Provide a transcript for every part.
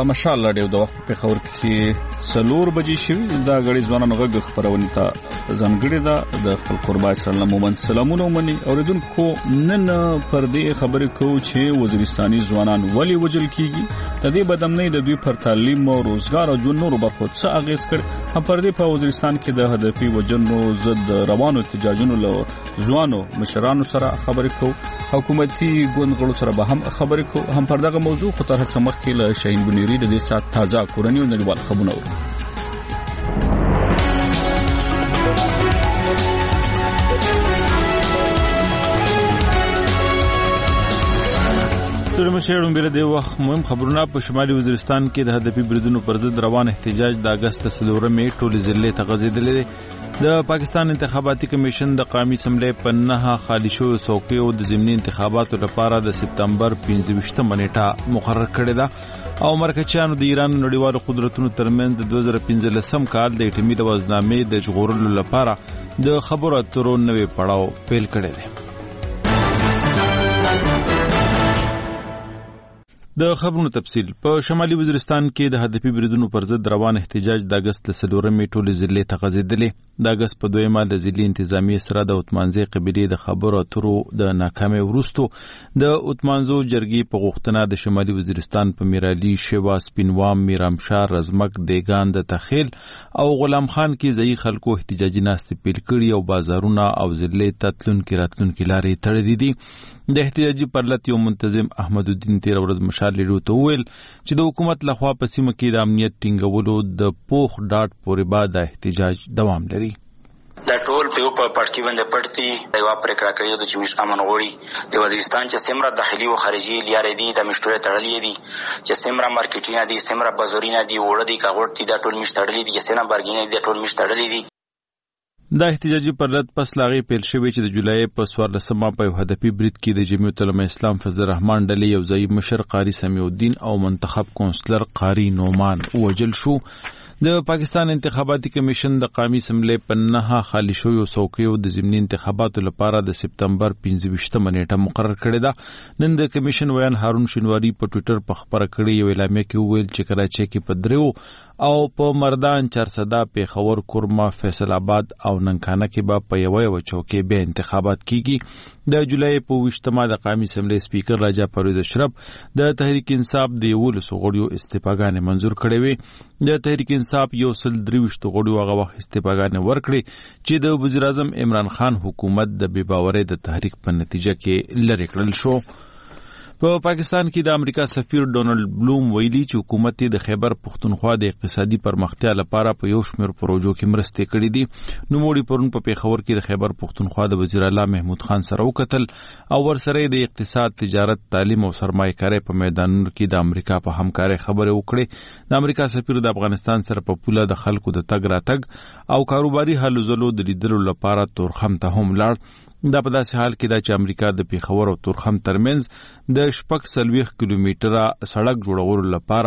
ماشاءالله ډېر د وخت په خبر کې څلور بجې شوي دا غړي ځوانانو غږ خبرونه ته ځانګړي ده د خپل قربای سره مومن سلامونه ومني اوریدونکو نن پر دې خبرې کوو چې وزیرستاني ځوانان ولې وجل کیږي د دې بدمنۍ د دوی پر تعلیم او روزګار او ژوند نورو برخو څه اغیز کړ هم پر دې په وزیرستان کې د هدفي وجنو ضد روانو احتجاجونو له ځوانو مشرانو سره خبرې کوو حکومتي ګوند سره به هم خبرې کوو هم پر دغه موضوع خو تر هڅه مخکې له شاهین بنيري د دې سات تازه کورنۍ او نړیوال خبرونه ورو ستړي مشرون بیره د وخت مهم خبرونه په شمالي وزیرستان کې د هدفي بریدونو پر ضد روان احتجاج د اگست 3 مې ټولې ضلع ته غځېدلې د پاکستان انتخاباتي کمیشن د قومي اسمبلی په 9 خالي شویو څوکیو د ضمني انتخاباتو لپاره د سپتمبر 15 نیټه مقرر کړې ده او مرکچیانو د ایران نړیوالو قدرتونو ترمنځ د 2015 کال د اټومي لوزنامې د ژغورلو لپاره د خبرو اترو نوې پړاو پیل کړی دی. د خبرونو تفصیل په شمالي وزیرستان کې د هدفي بریدونو پر ضد روان احتجاج د اگست 3 مې ټولې ضلع ته غځېدلې د اگست په 2 د ضلعي انتظامی سره د اتمانځي قبيلې د خبرو اترو د ناکامۍ وروسته د اتمانځو جرګې په غوښتنه د شمالي وزیرستان په میرالي شیوا سپینوام میرامشار رزمک دیګان د تخیل او غلام خان کې ځای خلکو احتجاجي ناستې پیل کړي او بازارونه او ضلع تتلونکي راتلونکي لارې تړلې دي. د احتجاجي پرلط یو منتظم احمد الدین 13 ورځ مشال لیدو ته ویل چې د حکومت لخوا په سیمه کې د امنیت ټینګولو د پوخ ډاټ پورې بعد د احتجاج دوام لري. دا ټول په یو پټکی باندې پټتي یو پرېکړه کړې ده چې موږ امن غوړي د وزیرستان چې سمره داخلي او خارجي لارې دي د مشتري تړلې دي چې سمره مارکیټینګ دي سمره بازارینه دي وړه دي کاغورتي دا ټول موږ تړلې دي چې سمره بارګینه دي ټول موږ تړلې دي. دا احتجاجي پرلط پس لاغي پیل شوی چې د جولای په 14 په هدفي برید کې د جمعیت العلماء اسلام فضل الرحمن ډلې یو ځای مشر قاری سمیع الدین او منتخب کونسلر قاری نومان وجل شو. د پاکستان انتخاباتي کمیشن د قومي اسمبلی په 9 خالي شویو څوکیو د ضمني انتخاباتو لپاره د سپتمبر 15 نیټه مقرر کړې ده. نن د کمیشن ویان هارون شینواری په ټوئیټر په خبره کړې یو اعلامیه کې ویل چې کراچۍ کې په دریو او په مردان چارسدا پیښور کورما فیصل آباد او ننکانه کې به په یو چوکۍ به انتخابات کیږي. د جولای په 20 د قومي اسمبلی سپیکر راجا پرویز اشرف د تحریک انصاف د 11 غړیو استعفاګانې منزور کړې وې. د تحریک انصاف 123 غړیو هغه وخت استعفاګانې ورکړې چې د وزیر اعظم عمران خان حکومت د بې باورۍ د تحریک په نتیجه کې لری کړل شو. په پاکستان کې د امریکا سفیر ډونالد بلوم ویلي چې حکومت د خیبر پختونخوا د اقتصادي پرمختیا لپاره په یو شمېر پروژو کې مرستې کړې دي. نوموړي پرون په پیښور کې د خیبر پختونخوا د وزیر اعلی محمود خان سره وکتل او ورسره د اقتصاد تجارت تعلیم او سرمایه‌کارۍ په میدانونو کې د امریکا په همکارۍ خبرې وکړې. د امریکا سفیر د افغانستان سره په پوله د خلکو د تګ راتګ او کاروباري هلو ځلو د لیدلو لپاره تورخم ته هم لاړ. دا په داسې حال کې ده چې امریکا د پیښور او تورخم ترمنځ د 40 کیلومتره سړک جوړولو لپاره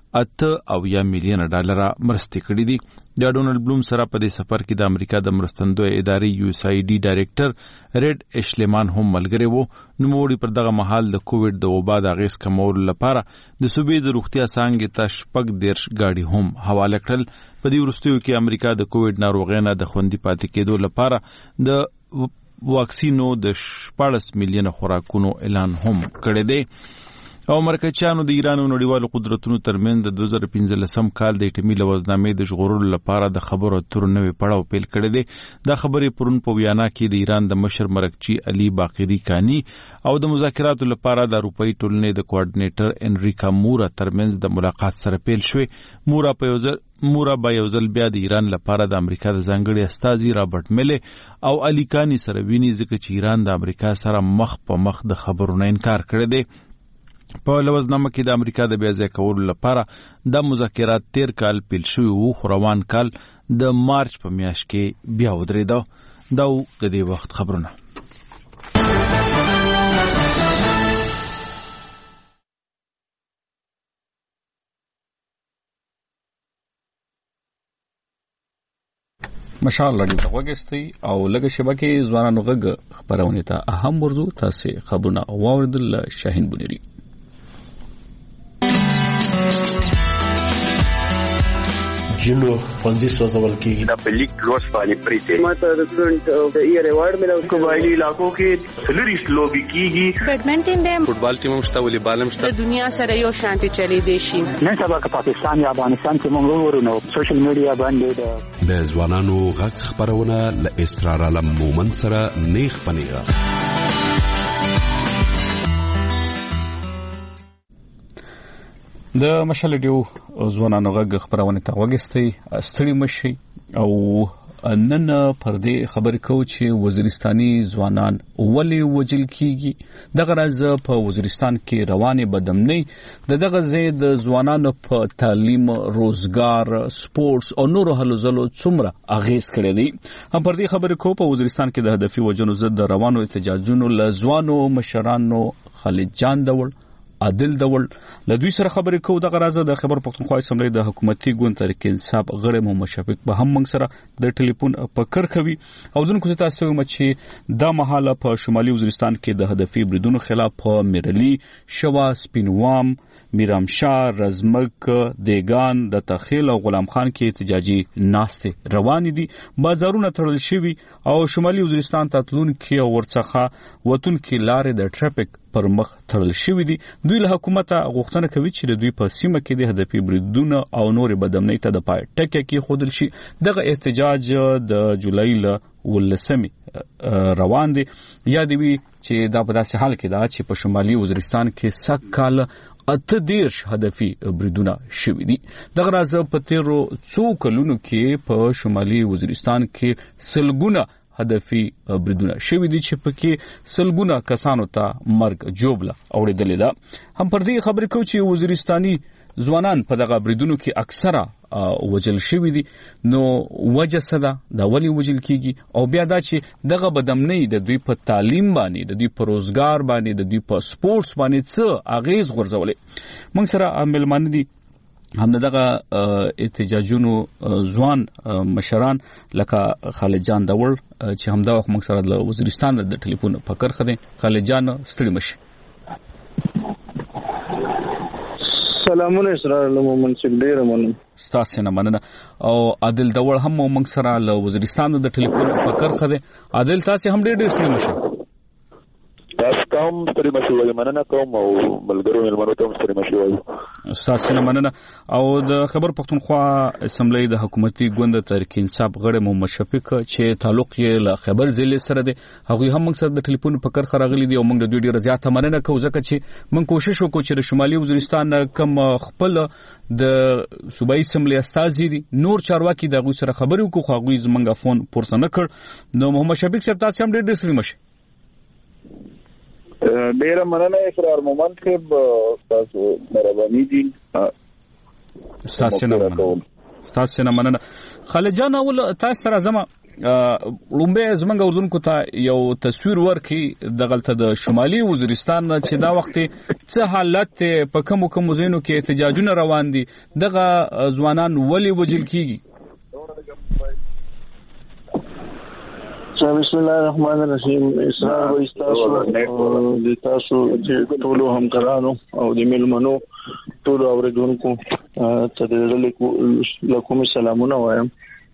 8 میلیون ډالر مرستې کړې دي. د ډونالد بلوم سره په دې سفر کې د امریکا د مرستندوی ادارې USAID ډایریکټر ریډ اشلیمان هم ملګری وو. نوموړي پر دغه مهال د کووډ د وبا د اغیز کمولو لپاره د صوبې د روغتیا څانګې ته 14 ګاډي هم حواله کړل. په دې وروستیو کې امریکا د کووډ ناروغۍ نه د خوندي پاتې کېدو لپاره د واکسینو د 14 میلیون خوراکونو اعلان هم کړی دی. او مرکچیانو د ایران او نړیوالو قدرتونو ترمنځ د 2015 کال د اټومي لوزنامې د ژغورلو لپاره د خبرو اترو نوې پړاو پیل کړی دی. دا خبرې پرون په ویانا کې د ایران د مشر مرکچی علي باقری کانی او د مذاکراتو لپاره د اروپאי ټولنې د کوارډینیټر انریکا مورا ترمنځ د ملاقات سره پیل شوې. مورا با یو ځل بیا د ایران لپاره د امریکا د ځانګړي استازي رابرټ میله او علي کانی سره ویني ځکه چې ایران د امریکا سره مخ په مخ د خبرونو انکار کړی دی. په لوزنامه کې د امریکا د بیا ځای کولو لپاره د مذاکرات 13 کال پیل شوي وو خو روان کال د مارچ په میاشت کې بیا ودرېده. دا د دې وخت خبرونه. ماشاءالله دې وګستي او لګه شبکه ځوانانو غږ خبرونه ته اهم موضوع تاسو خبرونه واوریدل شاهین بنيري. جنو خوندې سوځول کیږي. د پلیک روز باندې پریته ماته د سټوډنټ د ایئر ایوارډ ملو. قبایلی علاقو کې سلریس لوبي کیږي. بیډمنټن دی، فوټبال ټیم هم شته، والیبال هم شته. د دنیا سره یو شانتي چلی دی شي. نن سبا که پاکستان یا افغانستان کې موږ ورونو سوشل میډیا باندې د ځوانانو غږ خبرونه ل اسرار علم مومن سره نیخ پنیغه. د مشال ډیو ځوانانو غږ خبرونه ته وګستي ستړي مشي او نن پر دې خبرې کو چې وزیرستاني ځوانان ولې وجل کیږي. دغه راز په وزیرستان کې روانه بدمنۍ دغه ځای د ځوانانو په تعلیم، روزګار، سپورتس او نورو هلو ځلو څومره اغیز کړی دی. هم پر دې خبرې کو په وزیرستان کې د هدفي وجنو ضد روانو احتجاجونو لزوانو مشرانو خالد جان دول، عادل دول له دوی سره خبرې کوو. دغه راز د خبر پښتونخوا اسمبلی د حکومتي ګوند تحریک انصاف غړی محمد شفیق به هم موږ سره د ټلیفون په کر کوي او دونکو ته تاسو ته چې دا مهاله په شمالي وزیرستان کې د هدفي بریدونو خلاف په میرلی، شوا، سپینوام، میرامشاه، رزمک، دیگان، د تخیل او غلام خان کې احتجاجي ناستې روان دي. بازارونه تړل شوي او شمالي وزیرستان ته تلونکي او ورڅخه وتونکي لارې د ټرافیک پر مخ تړل شوي دي. دوی له حکومت غوښتنه کوي چې د دوی په سیمه کې د هدفي بریدونو او نورې بدامنۍ ته د پای ټکی کې خودل شي. دغه احتجاج د جولای له 19 روان دي. یاد وي چې دا په داسې حال کې دا چې په شمالي وزیرستان کې سکهال 18 هدفي بریدونه شوي دي. دغه راز په تیرو څو کلونو کې په شمالي وزیرستان کې سلګونه هدفي بریدونه شوي دي چې پکې سلګونه کسانو ته مرګ جوړه اوریدلې ده. هم پر دې خبرې کوي چې وزیرستاني ځوانان په دغه بریدونو کې اکثره وجل شوي دي. نو وجه څه ده؟ دا ولې وجل کیږي؟ او بیا دا چې دغه بدامنۍ د دوی په تعلیم باندې، د دوی په روزګار باندې، د دوی په سپورتس باندې څه اغیز غورځولې. موږ سره ملمانه دي هم دغه احتجاجونو ځوان مشران لکه خالد جان دول چې همدا وخت موږ سره د وزیرستان د ټلیفون په کر خدي. خالد جان ستړي مشي. سلامونه اسرار مومن چې ډیر منم ستاسو نه مننه. او عادل دول هم موږ سره له وزیرستان د ټلیفون په کر خدي. عادل تاسو هم ډیر ستړي مشي. تاسو کوم ستړي مشي وایي، مننه کوم او ملګرو ملمنو ته ستړي مشي وایي. ستاسو نه مننه. او د خبر پښتونخوا اسمبلی د حکومتي ګوند تحریک انصاف غړی محمد شفیق چې تعلق یې له خبر ضلع سره دی، هغه هم موږ سره د ټلیفون په کر خراغلي دي او موږ د دوی ډیره زیاته مننه کوو ځکه چې موږ کوشش وکړو چې د شمالي وزیرستان کم خپل د صوبایي اسمبلی استازي دي نور چارواکي دغه سره خبرې وکړو، خو هغه زمونږ فون پورته نه کړ. نو محمد شفیق صاحب تاسو هم ډیر ستړي مشي. ډیره مننه اسرار مومن صاحب، تاسو مهرباني دي. ستاسو نه مننه. خالد جان اول تاسو سره زما لومبه زمنګ اردوونکو ته یو تصویر ورکړي دغلته د شمالي وزیرستان چې دا وخت څه حالت په کوم زینو کې احتجاجونه روان دي، دغه ځوانان ولې وجل کیږي؟ بسم الله الرحمن الرحیم. اسرار و استاسو د تاسو چې ټول همکارانو او د ملمنو ټول اوریدونکو ته د لکوم سلامونه وایم.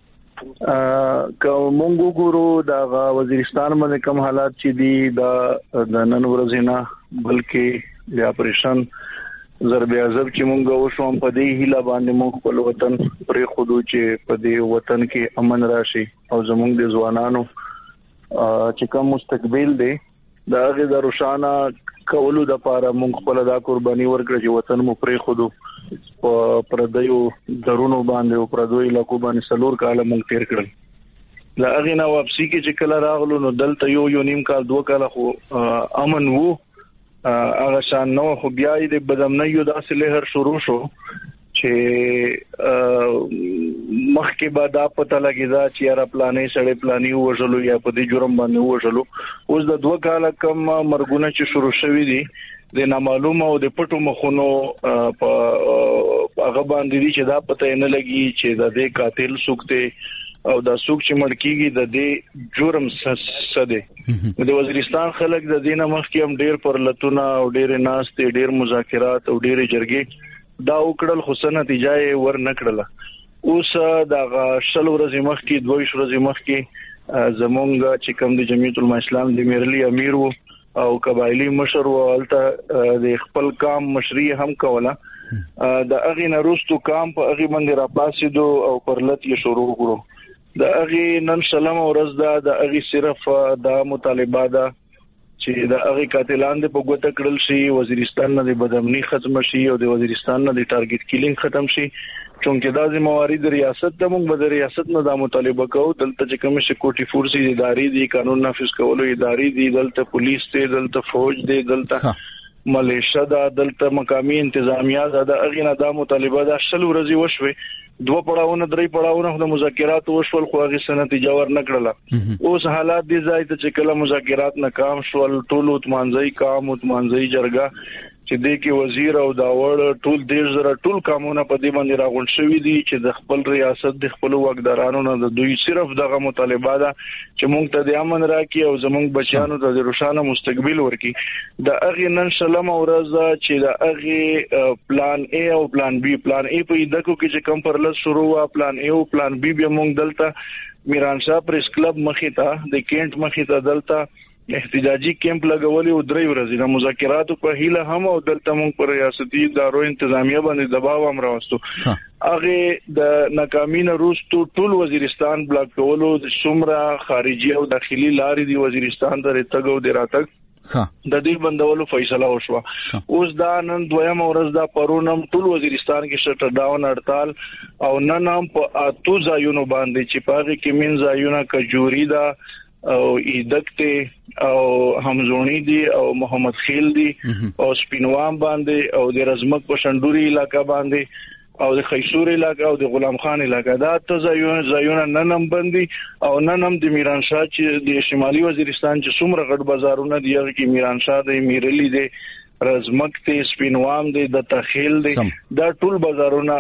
که مونږ ګورو د وزیرستان باندې کوم حالات چې دي د نن ورځې نه بلکې د اپریشن ضرب عذاب چې مونږ وشوم په دې هیله باندې مونږ خپل وطن پرې خودو چې په دې وطن کې امن راشي او زمونږ د ځوانانو چې کوم مستقبل دی دا هغه د روشانه کولو د لپاره مونږ خپل د قرباني ورکړو چې وطن مو پرې خودو په پردیو درونو باندې او پردوی علاقو باندې سلور کاله مونږ تیر کړل. لا هغه نو واپسی کې چې کله راغلو نو دلته یو نیم کال 2 کال خو امن وو، هغه شان نو خو بیا د بدامنۍ یو داسې لهر شروع شو چې مخکې به دا پته لګیدا چې یاره پلانې سړی پلانې وژلو یا په دې جرم باندې وژلو. اوس د 2 کاله کم مرګونه چې شروع شوي دي د نامعلومه او د پټو مخونو په هغه باندې دي چې دا پته نه لګي چې د دې قاتل څوک دی او دا څوک چې مړ کیږي د دې جرم څه دی. د وزیرستان خلک د دې نه مخکې هم ډیر پرلتونه او ډیر ناستې، ډیر مذاکرات او ډیر جرګې دا وکړل، خو څه نتیجه ور نه کړله. اوس دا شل ورځې مخکې 2 ورځې مخکې زمونږ چې کوم د جمعیت العلماء اسلام د میرلی امیر وو او قبایلی مشر وو الته د خپل کام مشري هم کوله د اغي نروستو کام په اغي باندې را پاسیدو او پرلت یې شروع کړو د اغي نن سلام ورځ د اغي صرف د مطالبه ده چې د اغي قاتلان د په ګوته کړل شي وزیرستان نه د بدامنی ختم شي او د وزیرستان نه د ټارګټ کیلینګ ختم شي چونکه دا ذمہواری د ریاست د موږ د ریاست نه د مطالبه کوو دلته چې کوم سکیورټي فورسز ادارې دي قانون نافذ کولو ادارې دي دلته پولیس دي دلته فوج دي دلته ملیشیا دا دلته مقامی انتظامیه دا اغي نه د مطالبه د شل ورځې وشوي 2 پړاوونه 3 پړاوونه د مذاکرات وشول خو هغه سنت جوړ نکړه اوس حالات دي ځای ته چې کله مذاکرات ناکام شول ټول اتمانځي کام اتمانځي جرګه چې د کې وزیر او داوړ ټول دیش زره ټول قانونه په دې باندې راغونډ شوی دي چې د خپل ریاست د خپل واکدارانو نه د دوی صرف دغه مطالبه ده چې موږ ته د امن راکړي او زموږ بچیانو ته د روښانه مستقبل ورکړي د اغه نن سلام ورځ چې د اغه پلان A او پلان B پلان A په دغه کې چې کم پرلس شروع وا پلان A او پلان B به موږ دلته میرانشاه پریس کلب مخې ته د کینټ مخې ته دلته احتجاجي کیمپ لګولې او 3 ورځې د مذاکراتو په هیله هم او دلته موږ پر ریاستي ادارو انتظامیه باندې دباو هم راوستو هغه د ناکامۍ وروسته ټول وزیرستان بلاک کولو د څومره خارجي او داخلي لارې دی وزیرستان ته راتګ او دراتګ د دې بندولو فیصله وشوه اوس دا نن دویم ورځ دا پرونم ټول وزیرستان کې شټ ډاون هړتال او نن هم په اتو ځایونو باندې چې پاره کې من ځایونه کجوري دا او ایدکته او همزونی دي او محمد خیل دي او سپینوام باندې او د رزمک په شندوري علاقہ باندې او د خیشور علاقہ او د غلام خان علاقہ دا ته ځایونه ننم باندې او ننم د میرانشاه چې د شمالي وزیرستان چې څومره غټ بازارونه دي هغه کې میرانشاه د میرلی دي رزمک ته سپینوام دي د تخیل دي دا ټول بازارونه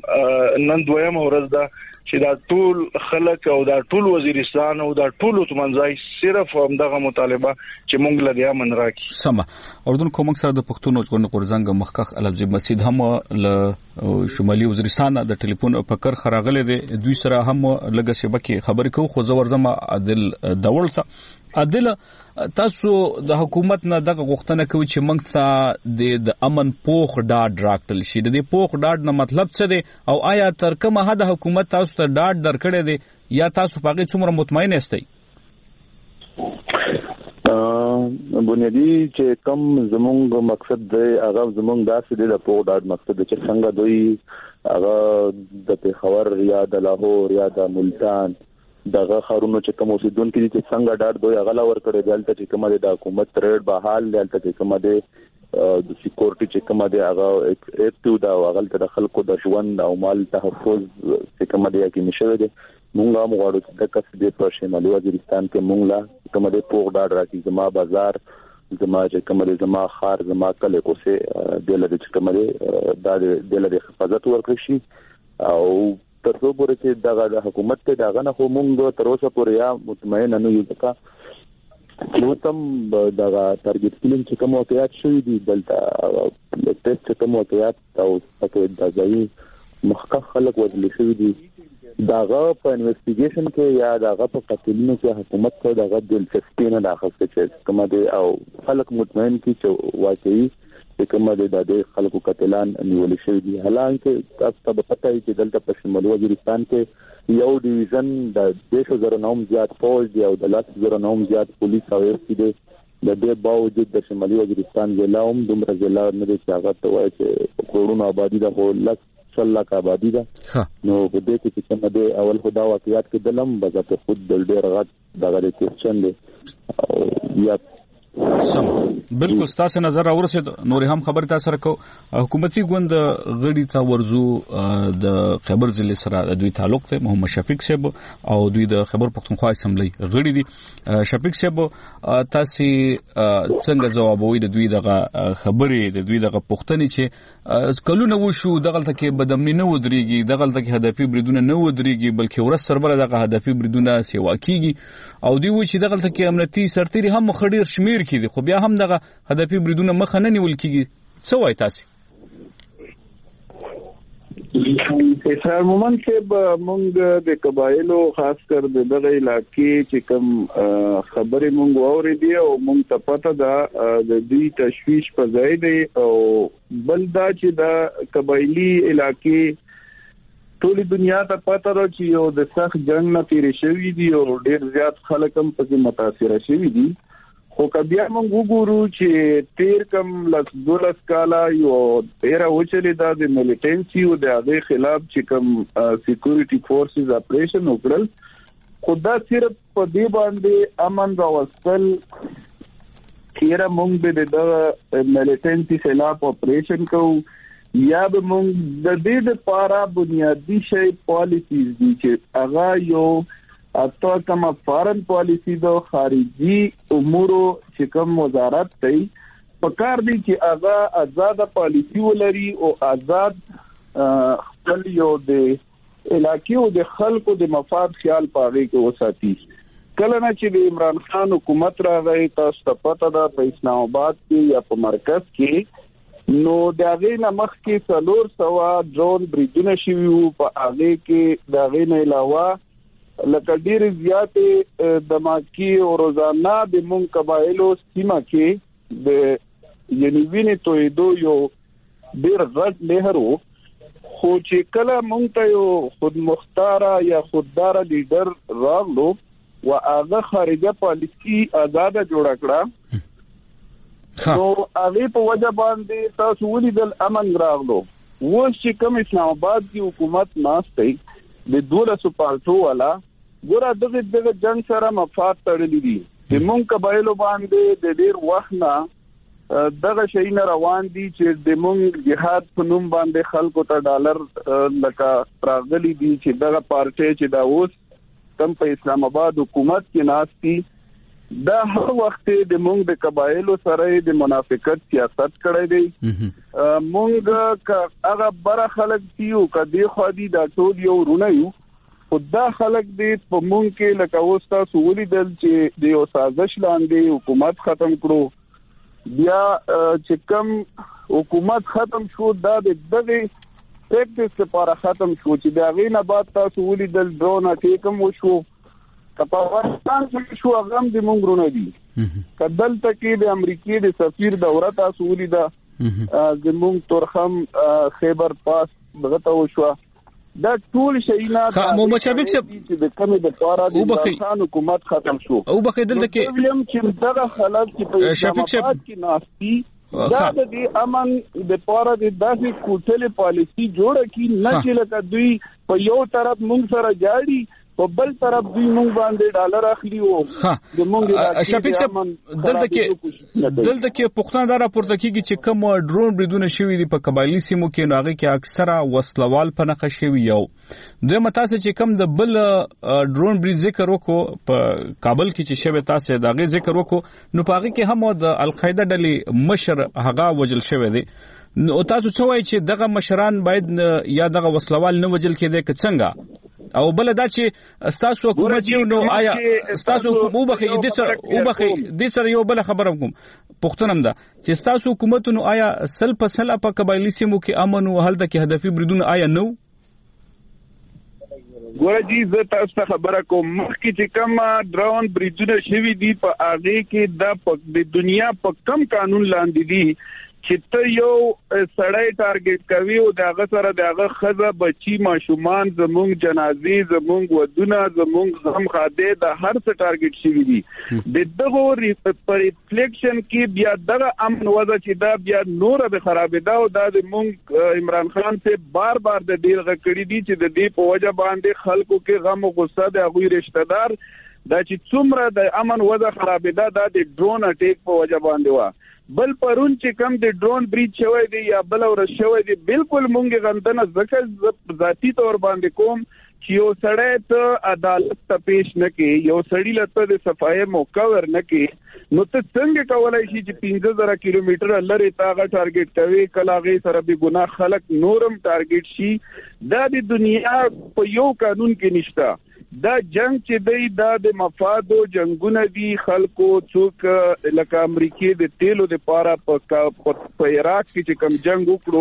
نن دویم ورځ دا چې دا ټول خلک او دا ټول وزیرستان او دا ټول تمنځای صرف همدغه مطالبه چې مونږ له دې من راکی سم اردن کوم سره د پښتون ژوند قرزنګ مخکخ الفزي مسجد هم له شمالي وزیرستان د ټلیفون په کر خراغله دي دوی سره هم لګه شبکه خبرې کو خو زور زما عادل دولت عادل تاسو د حکومت نه دغه غوښتنه کوي چې موږ ته د امن پوخ ډاډ راکړل شي د دې پوخ ډاډ نه مطلب څه دی او آیا تر کومه حد حکومت تاسو ته ډاډ درکړی دی یا تاسو په هغه څومره مطمئن یاستئ بنیادی چې کم زمونږ مقصد دی هغه زمونږ داسې دی د پوخ ډاډ مقصد چې څنګه دوی هغه د پیښور یا د لاهور یا د ملتان دغه خارونو چې کوم اوسیدونکو چې څنګه ډاډ دوی هغه لا ورکړي دلته چې کومه د حکومت ریډ بحال دلته چې کومه د سکیورټي چې کومه د هغه اکټیو دا هغه د خلکو د ژوند او مال تحفظ چې کومه د کې نشوي دي مونږه هم غواړو چې د کس د په شمالي وزیرستان کې مونږ لا کومه د پوغ ډاډ راکې زما بازار زما چې کومه زما خار زما کله کوسه د لری چې کومه د لری حفاظت ورکړي شي او تر څو پورې چې دغه حکومت ته دغه نه مونږ تر اوسه پورې یا مطمئن نه یو ځکه چې تم دغه ټارګټ کیلینګ چې کوم واقعیت شوی دی دلته ټیسټ چې کوم واقعیت او پکې د ځای مخکخ خلک وځل شوی دی دغه په انویسټیګیشن کې یا دغه په قتلونو کې حکومت ته دغه دلچسپي نه راخسته چې کوم دی او خلک مطمئن کی چې واقعي کومه د خلکو قتلان نیول شوی دي حالانکه تاسو ته پته وي چې دلته په شمالي وزیرستان کې یو ډیویژن د 200,000 نوم زیات فوج دی او د 100,000 نوم زیات پولیس او ایس دی د دې باوجود د شمالي وزیرستان ضلع هم دومره ضلع نه دي چې هغه ته وایي چې کروڑونو آبادی د هو 100,000 آبادی ده نو په دې کې چې کومه د اول خدا واقعیت کې دلم بذات خود د ډېر غټ دغه کوېشن دی او یا سم بالکل ستاسو نظر اورسید نور هم خبر تاسو سره کو حکومتي ګوند غړي ته ورزو د خبر ضلع سره د دوی تعلق ته محمد شفیق صاحب او دوی د خبر پښتونخوا اسمبلی غړي دي شفیق صاحب تاسو څنګه جوابوي د دوی دغه خبرې د دوی دغه پښتني چې کلونه وشو دغه تکي بدمنی نه ودرېږي دغه تکي هدفي بریدونه نه ودرېږي بلکې ورس سره دغه هدفي بریدونه سیوا کیږي او دوی و چې دغه تکي امنیتي سرتيري هم خډیر شمیر کیږي خو بیا هم دغه هدفي بریدونه مخ نه نیول کیږي څه وایي تاسو اسرار مومن کې مونږ د قبایلو خاص کر د دغه علاقې چې کوم خبرې مونږ واورېدې او مونږ ته پته ده د دې تشویش په ځای دی او بل دا چې د قبایلی علاقې ټول دنیا ته پته را چې یو د سخت جنگ نه تیرې شوي دي او ډېر زیات خلک هم پکې متاثره شوي دي خو بیا موږ وګورو چې تیر کم 12 کاله یو ډیره وچلې ده د ملیټنسي او د هغه خلاف چې کوم سکیورټي فورسز اپریشن وکړل خدا صرف په دې باندې امن راوستل کیره موږ د ملیټنسي خلاف اپریشن کوو یا به موږ د دې لپاره بنیادی شی پالیسیز دي چې هغه یو اته کومه فارن پالیسی د خارجي امور چې کوم وزارت دی په کار دی چې هغه آزاد پالیسی ولري او آزاد خپل یو د علاقې او د خلکو د مفاد خیال پاره کې وساتي کله نه چې د عمران خان حکومت راغی تاسو ته پته ده په اسلام آباد کې یا په مرکز کې نو د هغې نه مخکې 400 ډرون بریدونه شوي وو په هغې کې د هغې نه علاوه لکه ډیر زیاتې دماکي او روزانه د مونږ قبایلو سیمه کې د یعنی وینې تویدو یو ډیر غټ لهر وو خو چې کله مونږ ته یو خود مختاره یا خوددار لیډر راغلو او هغه خارجه پالیسی آزاد جوړ کړه نو هغه په وجه باندې تاسو ولیدل امن راغلو و چې کوم اسلام آباد کی حکومت ناشته د 200 پالټو والا ګوره دغه جنگ سره مفاد تړلې دي چې مونږ قبایلو باندې د ډیر وخت نه دغه شي نه روان دي چې د مونږ جهاد په نوم باندې خلکو ته ډالر لکه راغلي دي چې دغه پارټي چې دا اوس کم په اسلام آباد حکومت کې ناشتي دا هر وخت د مونږ د قبایلو سره د منافقت سیاست کړی دی مونږ هغه بر خلک دیو کدي خو دي دا ټول یو رونه یو خدا خلک دې په مونږ کې لکه اوستا سولې دل چې د یو سازش لاندې حکومت ختم کړو بیا چې کوم حکومت ختم شو دا دغه پریکټس لپاره ختم شو چې دا غینه بعد تاسو ولې دل ډرون اټیکم وشو په افغانستان کې شو هغه د مونږ رونه دي کدل تکي د امریکای د سفیر دوره تاسو ولیدا د مونږ تورخم خیبر پاس دغه ته وشو دا ټول شینا محمد شفیق صاحب د کمی د پاره د افغانستان حکومت ختم شو او بخې دلته کې ویلیم چې دغه خلک چې په شفیق صاحب کې ناشتي دا د امن د پاره د داسې کوټلې پالیسی جوړه کی نه چې لکه دوی په یو طرف مونږ سره جاړي په بل طرف دوی مونږ باندې ډالر اخلي او د مونږ شفیق صاحب دلته کې پښتون دا راپورته کیږي چې کوم ډرون بریدونه شوي دي په قبایلی سیمو کې نو هغه کې اکثره وسلوال په نخښه شوي یو دوی متاسه چې کوم د بل ډرون برید ذکر وکړو په کابل کې چې شوی تاسو دا غي ذکر وکړو نو په هغه کې هم د القاعده ډلې مشر هغه وجل شوی دی نو تاسو څه وایي چې دغه مشران باید یا دغه وسلوال نه وجل کېدای که څنګه او بل دا چې تاسو حکومت یو نو آیا تاسو وبخي د سره یو بل خبره کوم پښتنم دا چې تاسو حکومت نو آیا سل په سل په قبایلی سیمو کې امن او هلته کې هدفي بریدونه آیا نو ګوره جی زه تاسو ته خبره کوم مخکې چې کوم ډرون بریدونه شوي دي په هغه کې د دنیا په کم قانون لاندې دي چې ته یو سړی ټارګټ کوي او دغه سره دغه خزه بچي ماشومان زمونږ جنازي زمونږ ودونه زمونږ غم خاده د هر څه ټارګټ شوی دي د دغه ریفلیکشن کې بیا دغه امن وضع چې دا بیا نور به خرابېدا او د مونږ عمران خان ته بار بار د ډیر غکړی دي چې د دې په وجه باندې خلکو کې غم او غصه د هغوی رشتہ دار دا چې څومره د امن وضع خرابېدا د ډرون اٹیک په وجه باندې وا بل پرون چې کم د ډرون برید شوی دی یا بل ورځ شوی دی بالکل مونږ غندنه ځکه ذاتی تور باندې کوم چې یو سړی ته عدالت ته پیش نه کې یو سړی لته د صفای موقع ور نه کې نو ته څنګه کولای شي چې 15000 کیلومتر لري تاغه ټارګټ کوي کلاغي سره به ګناه خلق نورم ټارګټ شي دا د دنیا په یو قانون کې نشته دا جنگ چې دی دا د مفادو جنگونه دي خلکو څوک لکه امریکای د تیلو د پاره په عراق کې چې کوم جنگ وکړو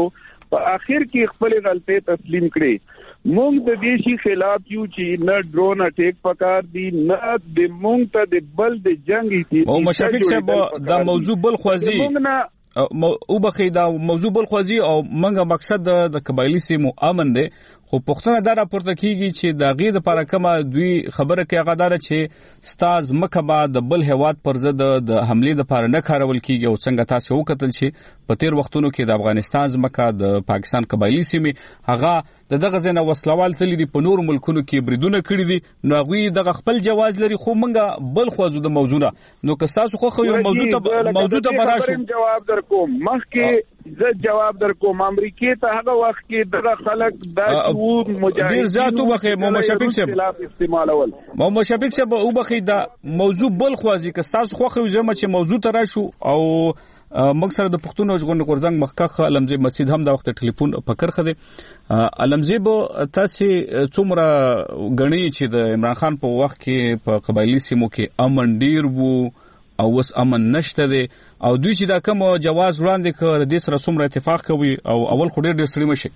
په اخر کې خپل غلطي تسلیم کړي. مونږ د دې شي خلاف یو چې نه ډرون اٹیک پکار دي نه د مونږ ته د بل د جنگ دي. او مشفق صاحب دا موضوع بل خوازي او بخې دا موضوع بل خوازي او منګه مقصد د قبایلی سیمو امن دی خو پښتنه دا راپورته کیږي چې د غي د لپاره کومه دوی خبره کوي غدار چې ستاز مکبا د بل هواد پر ضد د حمله د لپاره نه کارول کیږي او څنګه تاسو وکتل چې په تیر وختونو کې د افغانستان ځمکه د پاکستان قبایلی سیمې هغه دغه ځنه وسلوال تللی په نور ملکونو کې بریدونه کړی دي نو غوي دغه خپل جواز لري خو منګه بل خوازو د موضوع نو که تاسو خو یو موضوع ته براشو جواب در کوم مخکې زه جواب در کوم امریکای ته هغه وخت کې دغه خلک د مجاهدین ډیر زیاتو بخې محمد شفیق صاحب استعمالول محمد شفیق صاحب او بخې دا موضوع بل خوازي که تاسو خو زما چې موضوع ته راشو او مکسر د پښتون ژغورنې قرزنګ مخکخ علمزی مسجد هم دا وخت ټلیفون پکر خده علمزی به تاسو څومره غنی چې د عمران خان په وخت کې په قبایلی سیمو کې امن ډیر وو او وس امن نشته دي او دوی چې دا کوم جواز وړاندې کړ د سره څومره اتفاق کوي او اول خو ډیر سړي مشي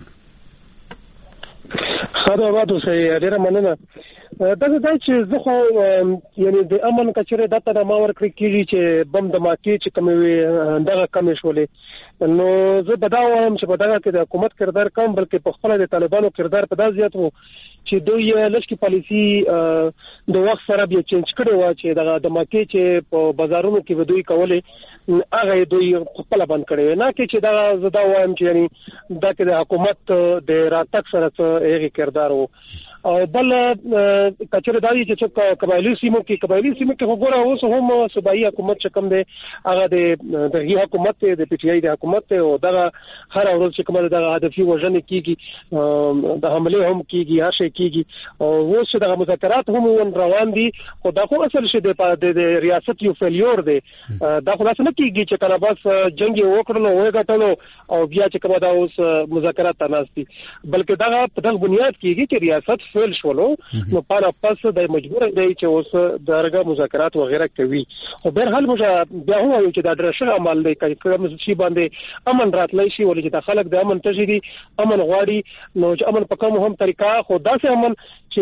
خبره واده سي ډیره مننه دا چې زه خو یعنی د امن کچره د تر ما ورکړی کیږي چې بم د ماکی چې کومې دغه کمې شولې نو زه بداوم چې په دغه کې د حکومت کردار کم بلکې په خپل د طالبانو کردار په داس زیات وو چې دوی لشکي پالیسی د وخت سره بیا چینج کړي و چې دغه د ماکی چې په بازارونو کې دوی کولې هغه دوی خپل بند کړي نه کې چې دا زدا وایم چې یعنی دا کې د حکومت د راتګ سره هغه کردار وو او بل کچره دایي چې قبایلی سیمو کې وګوره اوس هم صوبایي حکومت چې کوم دی هغه د دغه حکومت د پی ټی آی د حکومت او دغه هر ورځ چې کومه دغه هدفي وژنې کیږي د حمله هم کیږي هر شي کیږي او اوس دغه مذاکرات هم روان دي خو دا خو اصل شي د ریاست یو فیلیور دی دا خو څنګه کیږي چې کله بس جنگ وکړلو وې غټلو او بیا چې کومه دا اوس مذاکرات تناسبي بلکې دا په دغه بنیاد کیږي چې ریاست فعل شولو نو پاره پس د مجبور دی چې اوس درګه مذاکرات وغیرہ کوي او بهر حال موږ بیا هو چې د درشه عمل دی کوم شي باندې امن راتلای شي ولې چې د خلک د امن تجري امن غواړي نو چې امن په کوم هم طریقه خو داسې امن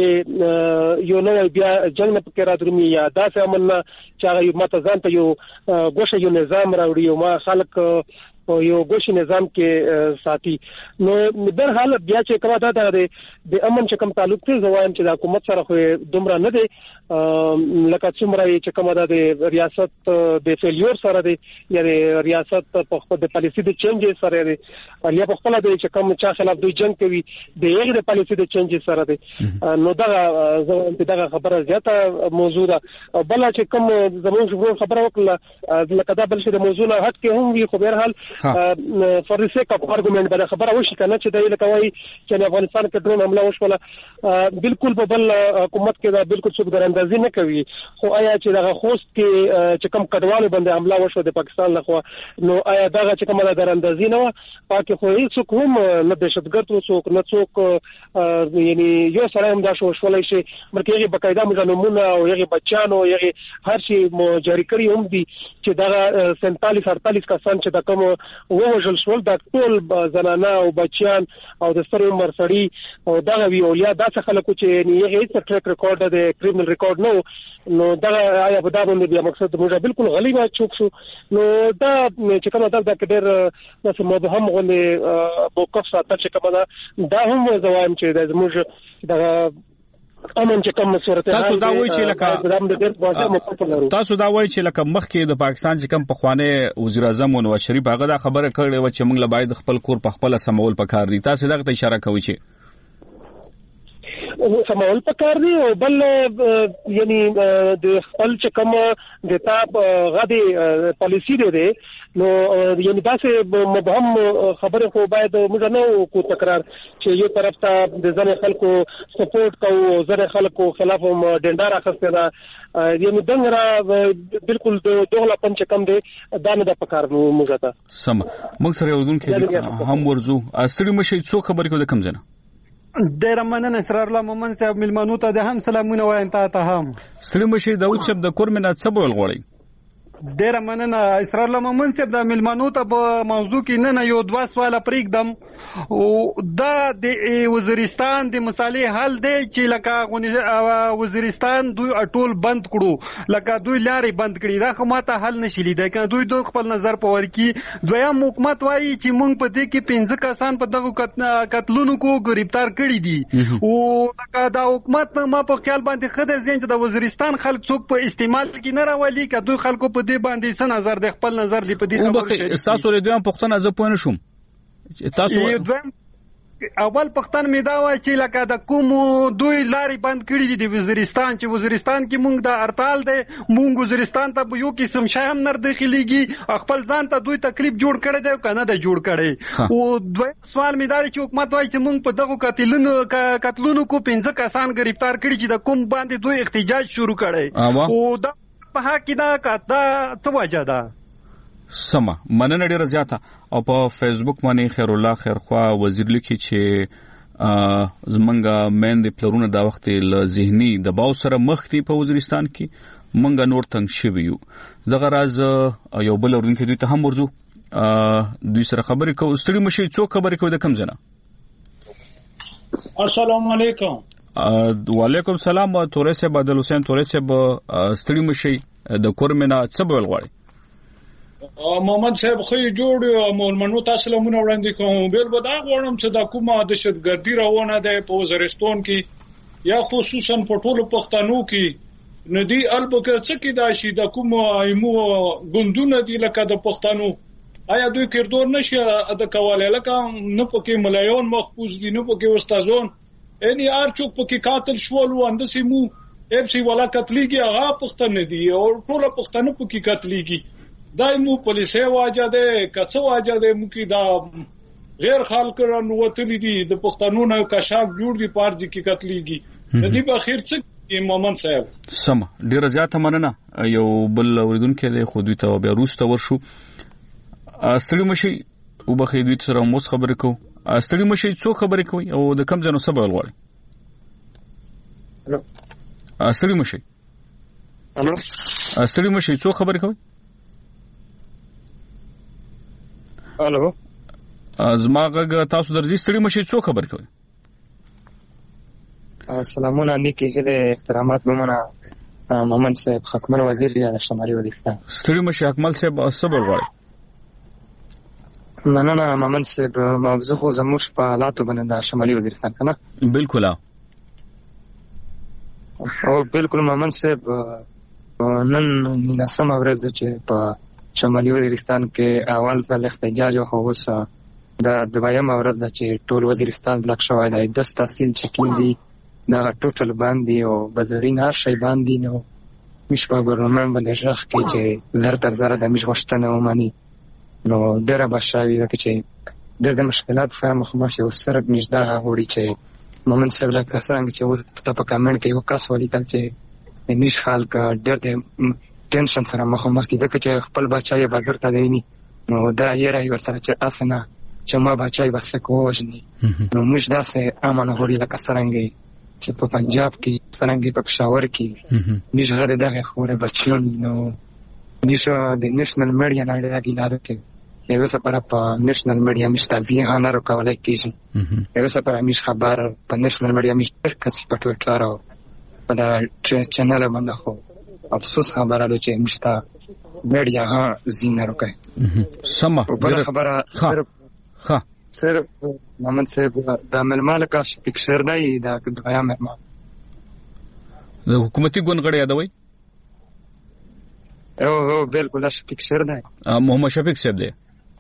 چې یو نو بیا جنگ نه پکې راترمي یا داسې امن چې هغه متزان ته یو ګوشه یو نظام راوړي او ما خلک او یو ګوشي نظام کې ساتي نو بهر حال بیا چې کومه دا د امن چې کوم تعلق ته زوایم چې د حکومت سره خو دومره نه دی لکه څومره چې کومه د ریاست د فیلیور سره دی یا د ریاست په خپل د پالیسی د چینج سره دی یا په خپل د چې کوم چا خلاف دوی جنگ کوي د یغه د پالیسی د چینج سره دی نو دا زموږ دغه خبره زیاته موضوع ده بل چې کوم زموږ خبره وکړه لکه دا بل څه د موضوع نه هټ کې هم وي خو بهر حال for the sake of argument به خبره وشي کنه چې د لکوي چې افغانستان کې ډرون حمله وشوله بالکل په بل حکومت کې دا بالکل څه ګرندازي نه کوي خو آیا چې دغه خوست کې چې کوم کډوالو باندې حمله وشو د پاکستان لخوا نو آیا دغه چې کومه ګرندازي نه و پاکه خو هیڅ کوم نه دهشتګرد وڅوک نه څوک یعنی یو سره هم دا شولای شي مرکه یې بقاعده مجنمونه او یې بچانو یې هر شي جاری کړی هم دي چې دغه 47-48 کسان چې د کوم ووجل شول د ټول زنانه او بچیان او د ستر عمر سړي او دغه ویولیا داسې خلکو چې نه یې هیڅ ټریک ریکارډ د کریمینل ریکارډ نو دا آیا په دا باندې بیا مقصد موږ بالکل غلی ما چوک شو نو دا چې کومه دا ډېر نو مبهم غونې موقف ساتل چې کومه دا هم زوایم چې د موږ دغه امن چې کوم صورت تاسو دا وایي چې لکه مخکې د پاکستان چې کوم پخوانی وزیر اعظم نواز شریف هغه دا خبره کړې و چې موږ له باید خپل کور په خپل سمول پکار دي تاسو دغه ته اشاره کوئ چې سمول پکار دي او بل یعنی د خپل چې کوم د تاب غدي پالیسی دی نو یعنی داسې مبهم خبره خو باید موږ نه کو تکرار چې یو طرف ته د ځنې خلکو سپورټ کوو ځنې خلکو خلاف هم ډنډار اخیسته ده یعنی دغه بالکل دغه پنځ کم دی دا نه د پکار موږ ته سم موږ سره ودون کې هم ورزو استړي مشي څو خبرې کوي کوم ځنه ډېر مننه اسرار الله مومن صاحب ملمنو ته د هم سلامونه وایم ته هم استړي مشي داود صاحب د کورمنات سبول غوړي ډېر مننه اسرار الله مومن صاحب د ملمنو ته په موضوع کې نه یو 2 سوال پرېږدم دا د وزیرستان د مسالې حل دی چې لکه وزیرستان دوی ټول بند کړو لکه دوی لارې بند کړي دا خو ماته حل نشي لیدای کنه دوی خپل نظر په ورکی دویم حکومت وایي چې موږ په دې کې 15 کسان په دغه قتلونو کو گرفتار کړي دي او لکه دا حکومت ما په خیال باندې خدای زین چې د وزیرستان خلک څوک په استعمال کې نه راولي که دوی خلکو په دې باندې څه نظر دی خپل نظر دی په دې خبره تاسو له دویم پښتنه زه پوه نشم تاسو اول پښتن می دا وای چې لکه د کوم دوی لارې بند کړي دي د وزیرستان چې وزیرستان کې مونږ د هړتال دی مونږ وزیرستان ته یو قسم شی هم نه داخليږي خپل ځان ته دوی تکلیف جوړ کړی دی کنه د جوړ کړي او دوی سوال می دا چې حکومت وای چې مونږ په دغه قتلونو کو 15 کسان گرفتار کړي چې د کوم باندې دوی احتجاج شروع کړي او دا په حق دا کاته څه وجه ده سما مننه ډیره زیاته او په فیسبوک باندې خیر الله خیرخوا وزیر لیکي چې زمونږه مېند پلرونه دا وخت له ذهني دباو سره مخ دي په وزیرستان کې مونږه نور تنګ شوی یو دغه راز یو بل ورونکو دوی ته هم ورزو دوی سره خبرې کوو ستړي مشي څوک خبرې کوي د کم ځنه السلام علیکم وعلیکم السلام تورې صاحب عادل حسین تورې صاحب ستړي مشي د کورمنه څه بول غواړي محمد صاحب خو جوړ مولمنو تاسو له مونږ وړاندې کوم بل به دا غواړم چې د کومه دهشتګردي روانه ده په وزیرستان کې یا خصوصا په ټولو پښتنو کې ندی البته څه کې دا شي د کوم ایمو ګوندونه دي لکه د پښتنو آیا دوی کردور نشي د کواله لکه نه پکې ملایون محفوظ دي نه پکې استادون ان یار چوک پکې قاتل شول وندسي مو افسي ولا قتلېږي هغه پښتن دي او ټول پښتنو پکې قتلېږي دایمو پولیسه واجه ده کڅو واجه ده مو کې دا غیر خلک راوتلي دي د پښتنو نه کشاک جوړ دي پارځي کې قتلېږي د دې په اخر څه محمد صاحب سم ډیر زیاته مننه یو بل اوریدونکو له خو دوی ته بیا روسته ورشو ستړي مشي او بخې دوی سره موږ خبرې کوو ستړي مشي څو خبرې کوي او د کم ځنو سبا غواړي الو ستړي مشي الو ستړي مشي څو خبرې کوي الو زماغه تاسو درځي ستړي مشي څو خبرې کوي سلامونه نیکی هله احترامات بمنه محمد صاحب حکمر وزیر یا شمالي وزیرستان ستړي مشي حکمل صاحب صبر غواړي نه محمد صاحب موضوع خو زموږ په حالاتو باندې د شمالي وزیرستان کنه بالکل او بالکل محمد صاحب نن نسم ورځ چې په شمالي وزیرستان کې اول ځل احتجاج او اوس د دویم ورځ چې ټول وزیرستان بلاک شوی دی د تحصیل چکین دی دا ټوټل باندې او بازارین هر شی باندې نو مش په ګورنمنت باندې ځخ کې چې زر تر زر د مش غشتنه ومني نو ډېر بشاوي چې ډېر د مشکلات فهم خو ماشي او سره نشدا غوړي چې مومن صاحب له کسانګ چې و په کامنټ کې وکاس ولي کل چې نش حال کا ډېر د ټینشن سره مخ کې ځکه چې خپل بچای بازار ته دی نو دا یې راي ورسره چې اسنه چې ما بچای بس کوژني نو موږ داسې امن غوړي لکه څنګه چې په پنجاب کې څنګه په پېښور کې نشه غره دغه خوره بچیون نو نشه د نېشنل میډیا نه راګی لاره کې یو څه پر په نېشنل میډیا مستازي هنر کولای کیږي یو څه پر مش خبر په نېشنل میډیا مستر کسي په ټویټر او په دا چینل باندې خو افسوس خبره ده چې مشتا میډیا ها زینه راکړي سم خبره صرف محمد صاحب د ملمالک شپکشر دی دا دغه مهمه د حکومتي ګوندغړی یادوي او بالکل شپکشر دی محمد شفیق صاحب دی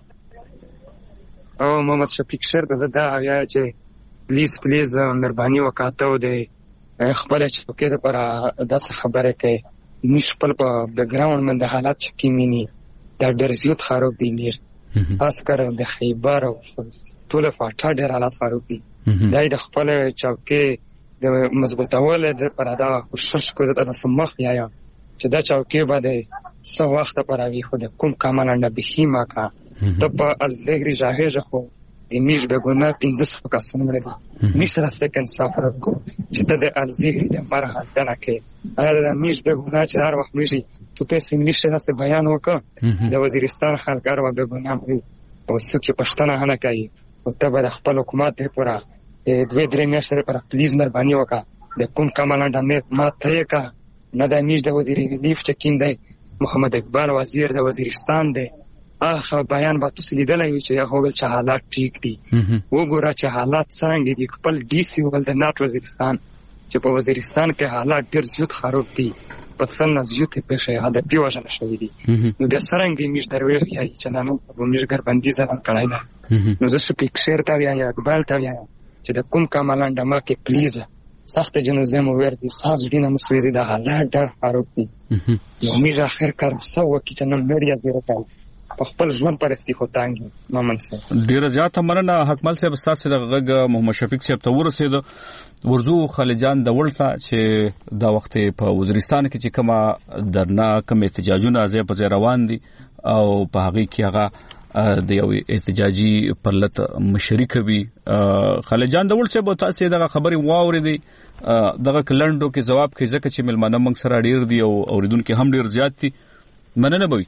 او محمد شفیق شر دا یا چې پلیز مهرباني وکاتو دی خپل چې پکې پر داسې خبره کوي نش په بیک گراوند من د حالات چې کیمینی دا ډېر زیات خراب دي نیر خاص کر د خیبر او ټول فاټا ډېر حالات خراب دي دا د خپل چوکي د مضبوطول د پرادا کوشش کوي د سمخ یا چې دا چوکي باندې څو وخت پراوي خو د کوم کامانه به هیما کا ته په الزهري جاهزه خو د میش به ګونه 15 کسان مړه میش سره سکند سفر کو چې د الزهري د مرحله دنه کې دا میش به ګونه چې هر وخت میشي ته په انګلیش سره بیان وکړه د وزیرستان خلک هر وخت به ګونه او څوک چې پښتنه نه کوي او ته به خپل حکومت پورا 2-3 میاشتې پر پلیز مهرباني وکړه د کوم کمالانډ امیر ما ته کا نه د میش د وزیر ریلیف چکین دی محمد اقبال وزیر د وزیرستان دی هغه بیان به تاسو لیدلای چې هغه ول چې حالات ټیک دي وګوره چې حالات څنګه دي خپل ډي سی ول د نات وزیرستان چې په وزیرستان کې حالات ډیر زیات خراب دي په څنګه زیات پېښه هدا پیوژن شوې دي نو د سرنګي میش دروي چې نن په میش ګربندي ځان کړای دا نو زه سپیکر ته یا اقبال ته یا چې د کوم کمالانډ ما کې پلیز سخت جنازه مو ورته ساز دینه مسوي د حالات ډیر خراب دي نو میش اخر کار سو کې چې نن میډیا ډیر په خپل ژوند پرستی خو تانګي مامن صاحب ډیره زیاته مننه حکمل صاحب تاسو د غږ محمد شفیق صاحب ته ورسېد ورزو خالجان د ولته چې دا وخت په وزیرستان کې چې کومه درنا کوم احتجاجونه ځای په ځای روان دي او په هغه کې هغه د یو احتجاجي پرلط مشري کوي خالجان د ول صاحب تاسو دغه خبري واوریدي دغه کلندو کې جواب کوي ځکه چې ملمنه موږ سره ډیر دي او اوریدونکو هم ډیر زیات دي مننه بوي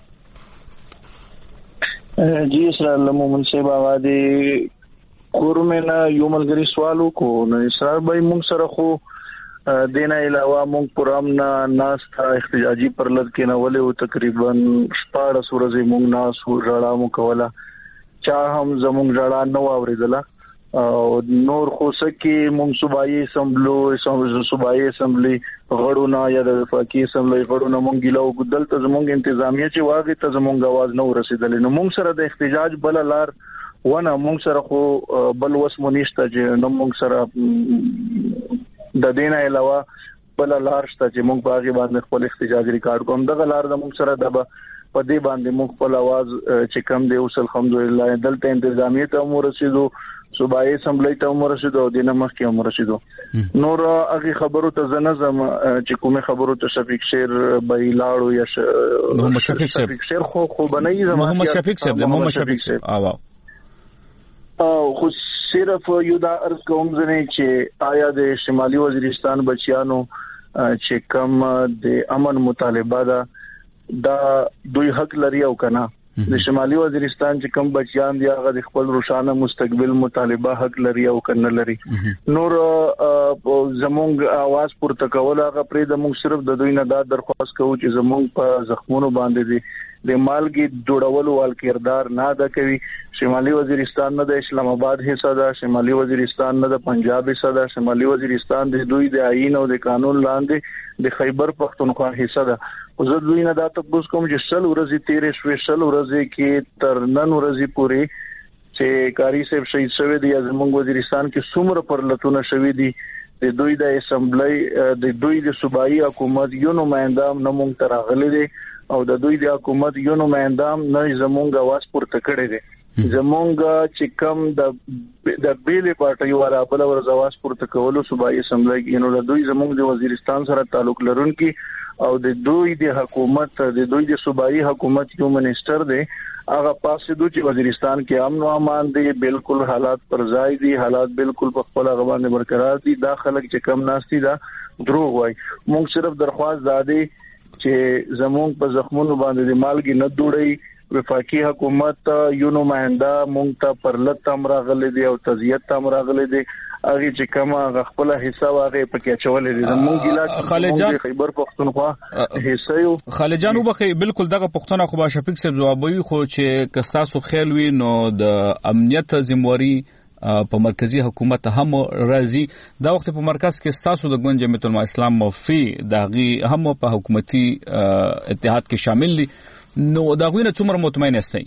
جی اسرائیل مومن صاحب آوادی کورمنا یو ملګری سوالو کو نو اسرائیل بھائی مونږ سره خو دینا علاوه مونږ پرامنا ناستا احتجاجي پرلط کې نه ولې تقریبا 14 ورځې مونږ ناس ورړا مو کولا چا هم زمونږ ژړا نو اوریدله او نور خو سکه مونږ صوبایي اسمبلی غړونه یا د وفاقي اسمبلی غړونه مونږ ګلو ګدل ته زمونږ انتظامیه چې واغې ته زمونږ आवाज نو رسیدل نو مونږ سره د احتجاج بل لار ونه مونږ سره خو بل وس مونږ چې نو مونږ سره د دینه علاوه بل لار شته چې مونږ باغې باندې خپل احتجاج ریکارډ کوم دغه لار د مونږ سره د په دې باندې مونږ خپل आवाज چې کم دی اوس الحمدلله دلته انتظامیه ته مو رسیدو صوبایي اسمبلی ته مو رسیدو د نمخ کې مو رسیدو نور هغه خبرو ته زنظم چې کومه خبرو ته شفیق شیر بای لاړو یا محمد شفیق شیر خو بنای زمانه محمد شفیق صاحب او خو صرف یو دا ارز کوم زنه چې آیا د شمالي وزیرستان بچیانو چې کم د امن مطالبه دا دوی حق لري او کنه د شمالي وزیرستان چې کوم بچیان دی هغه د خپل روشانه مستقبل مطالبه حق لري او کنه لري نور زمونږ आवाज پورته کول هغه پرې د موږ صرف د دوی نه دا درخواست کوو چې زمونږ په زخمونو باندې دي د مالګي جوړولو وال کردار نه دا کوي شمالي وزیرستان نه د اسلام آباد حصہ ده شمالي وزیرستان نه د پنجاب حصہ ده شمالي وزیرستان د دوی د آئین او د قانون لاندې د خیبر پختونخوا حصہ ده او زه دوی نه دا تاسو کوم چې شل ورځې تیرې شوې شل ورځې کې تر نن ورځې پورې چې کاری صاحب شهید شوی دی زموږ وزیرستان کې څومره پرلطونه شوی دي د دوی د اسمبلی د دوی د صوبایي حکومت یو نمائنده نه مونږ تراغلي دي او د دوی د حکومت یو نمائنده نه زمونږ आवाज پورته کړی دی زمونږ چې کم د بیلې پارټي والا بل ورځ आवाज پورته کولو صوبایي اسمبلی کې نو د دوی زمونږ د وزیرستان سره تعلق لرونکي او د دوی د حکومت د دوی د صوبایي حکومت یو منیسټر دی هغه پاسې دوی چې وزیرستان کې امن او امان دي بالکل حالات پر ځای دي حالات بالکل په خپل غوانه برقرار دي دا خلک چې کم ناشتي دا دروغ وای مونږ صرف درخواست دادي چې زمونږ په زخمونو باندې د مالګي نه دوړي وفاقي حکومت یو نمائنده مونږ ته پرلط امراغلي دي او تزیت امراغلي دي هغه چې کومه خپل حصہ واغې پکې چولې دي زمونږ علاقې خیبر پختونخوا حصہ یو خالجان وبخي بالکل دغه پختونه خو با شفیق صاحب جوابوي خو چې کستاسو خیل وي نو د امنیت ذمہواری په مرکزی حکومت هم راځي دا وخت په مرکز کې ستاسو د ګوند جمعیت العلماء اسلام موفي داغي هم په حکومتي اتحاد کې شامل دي نو داغوی نه څومره مطمئن استئ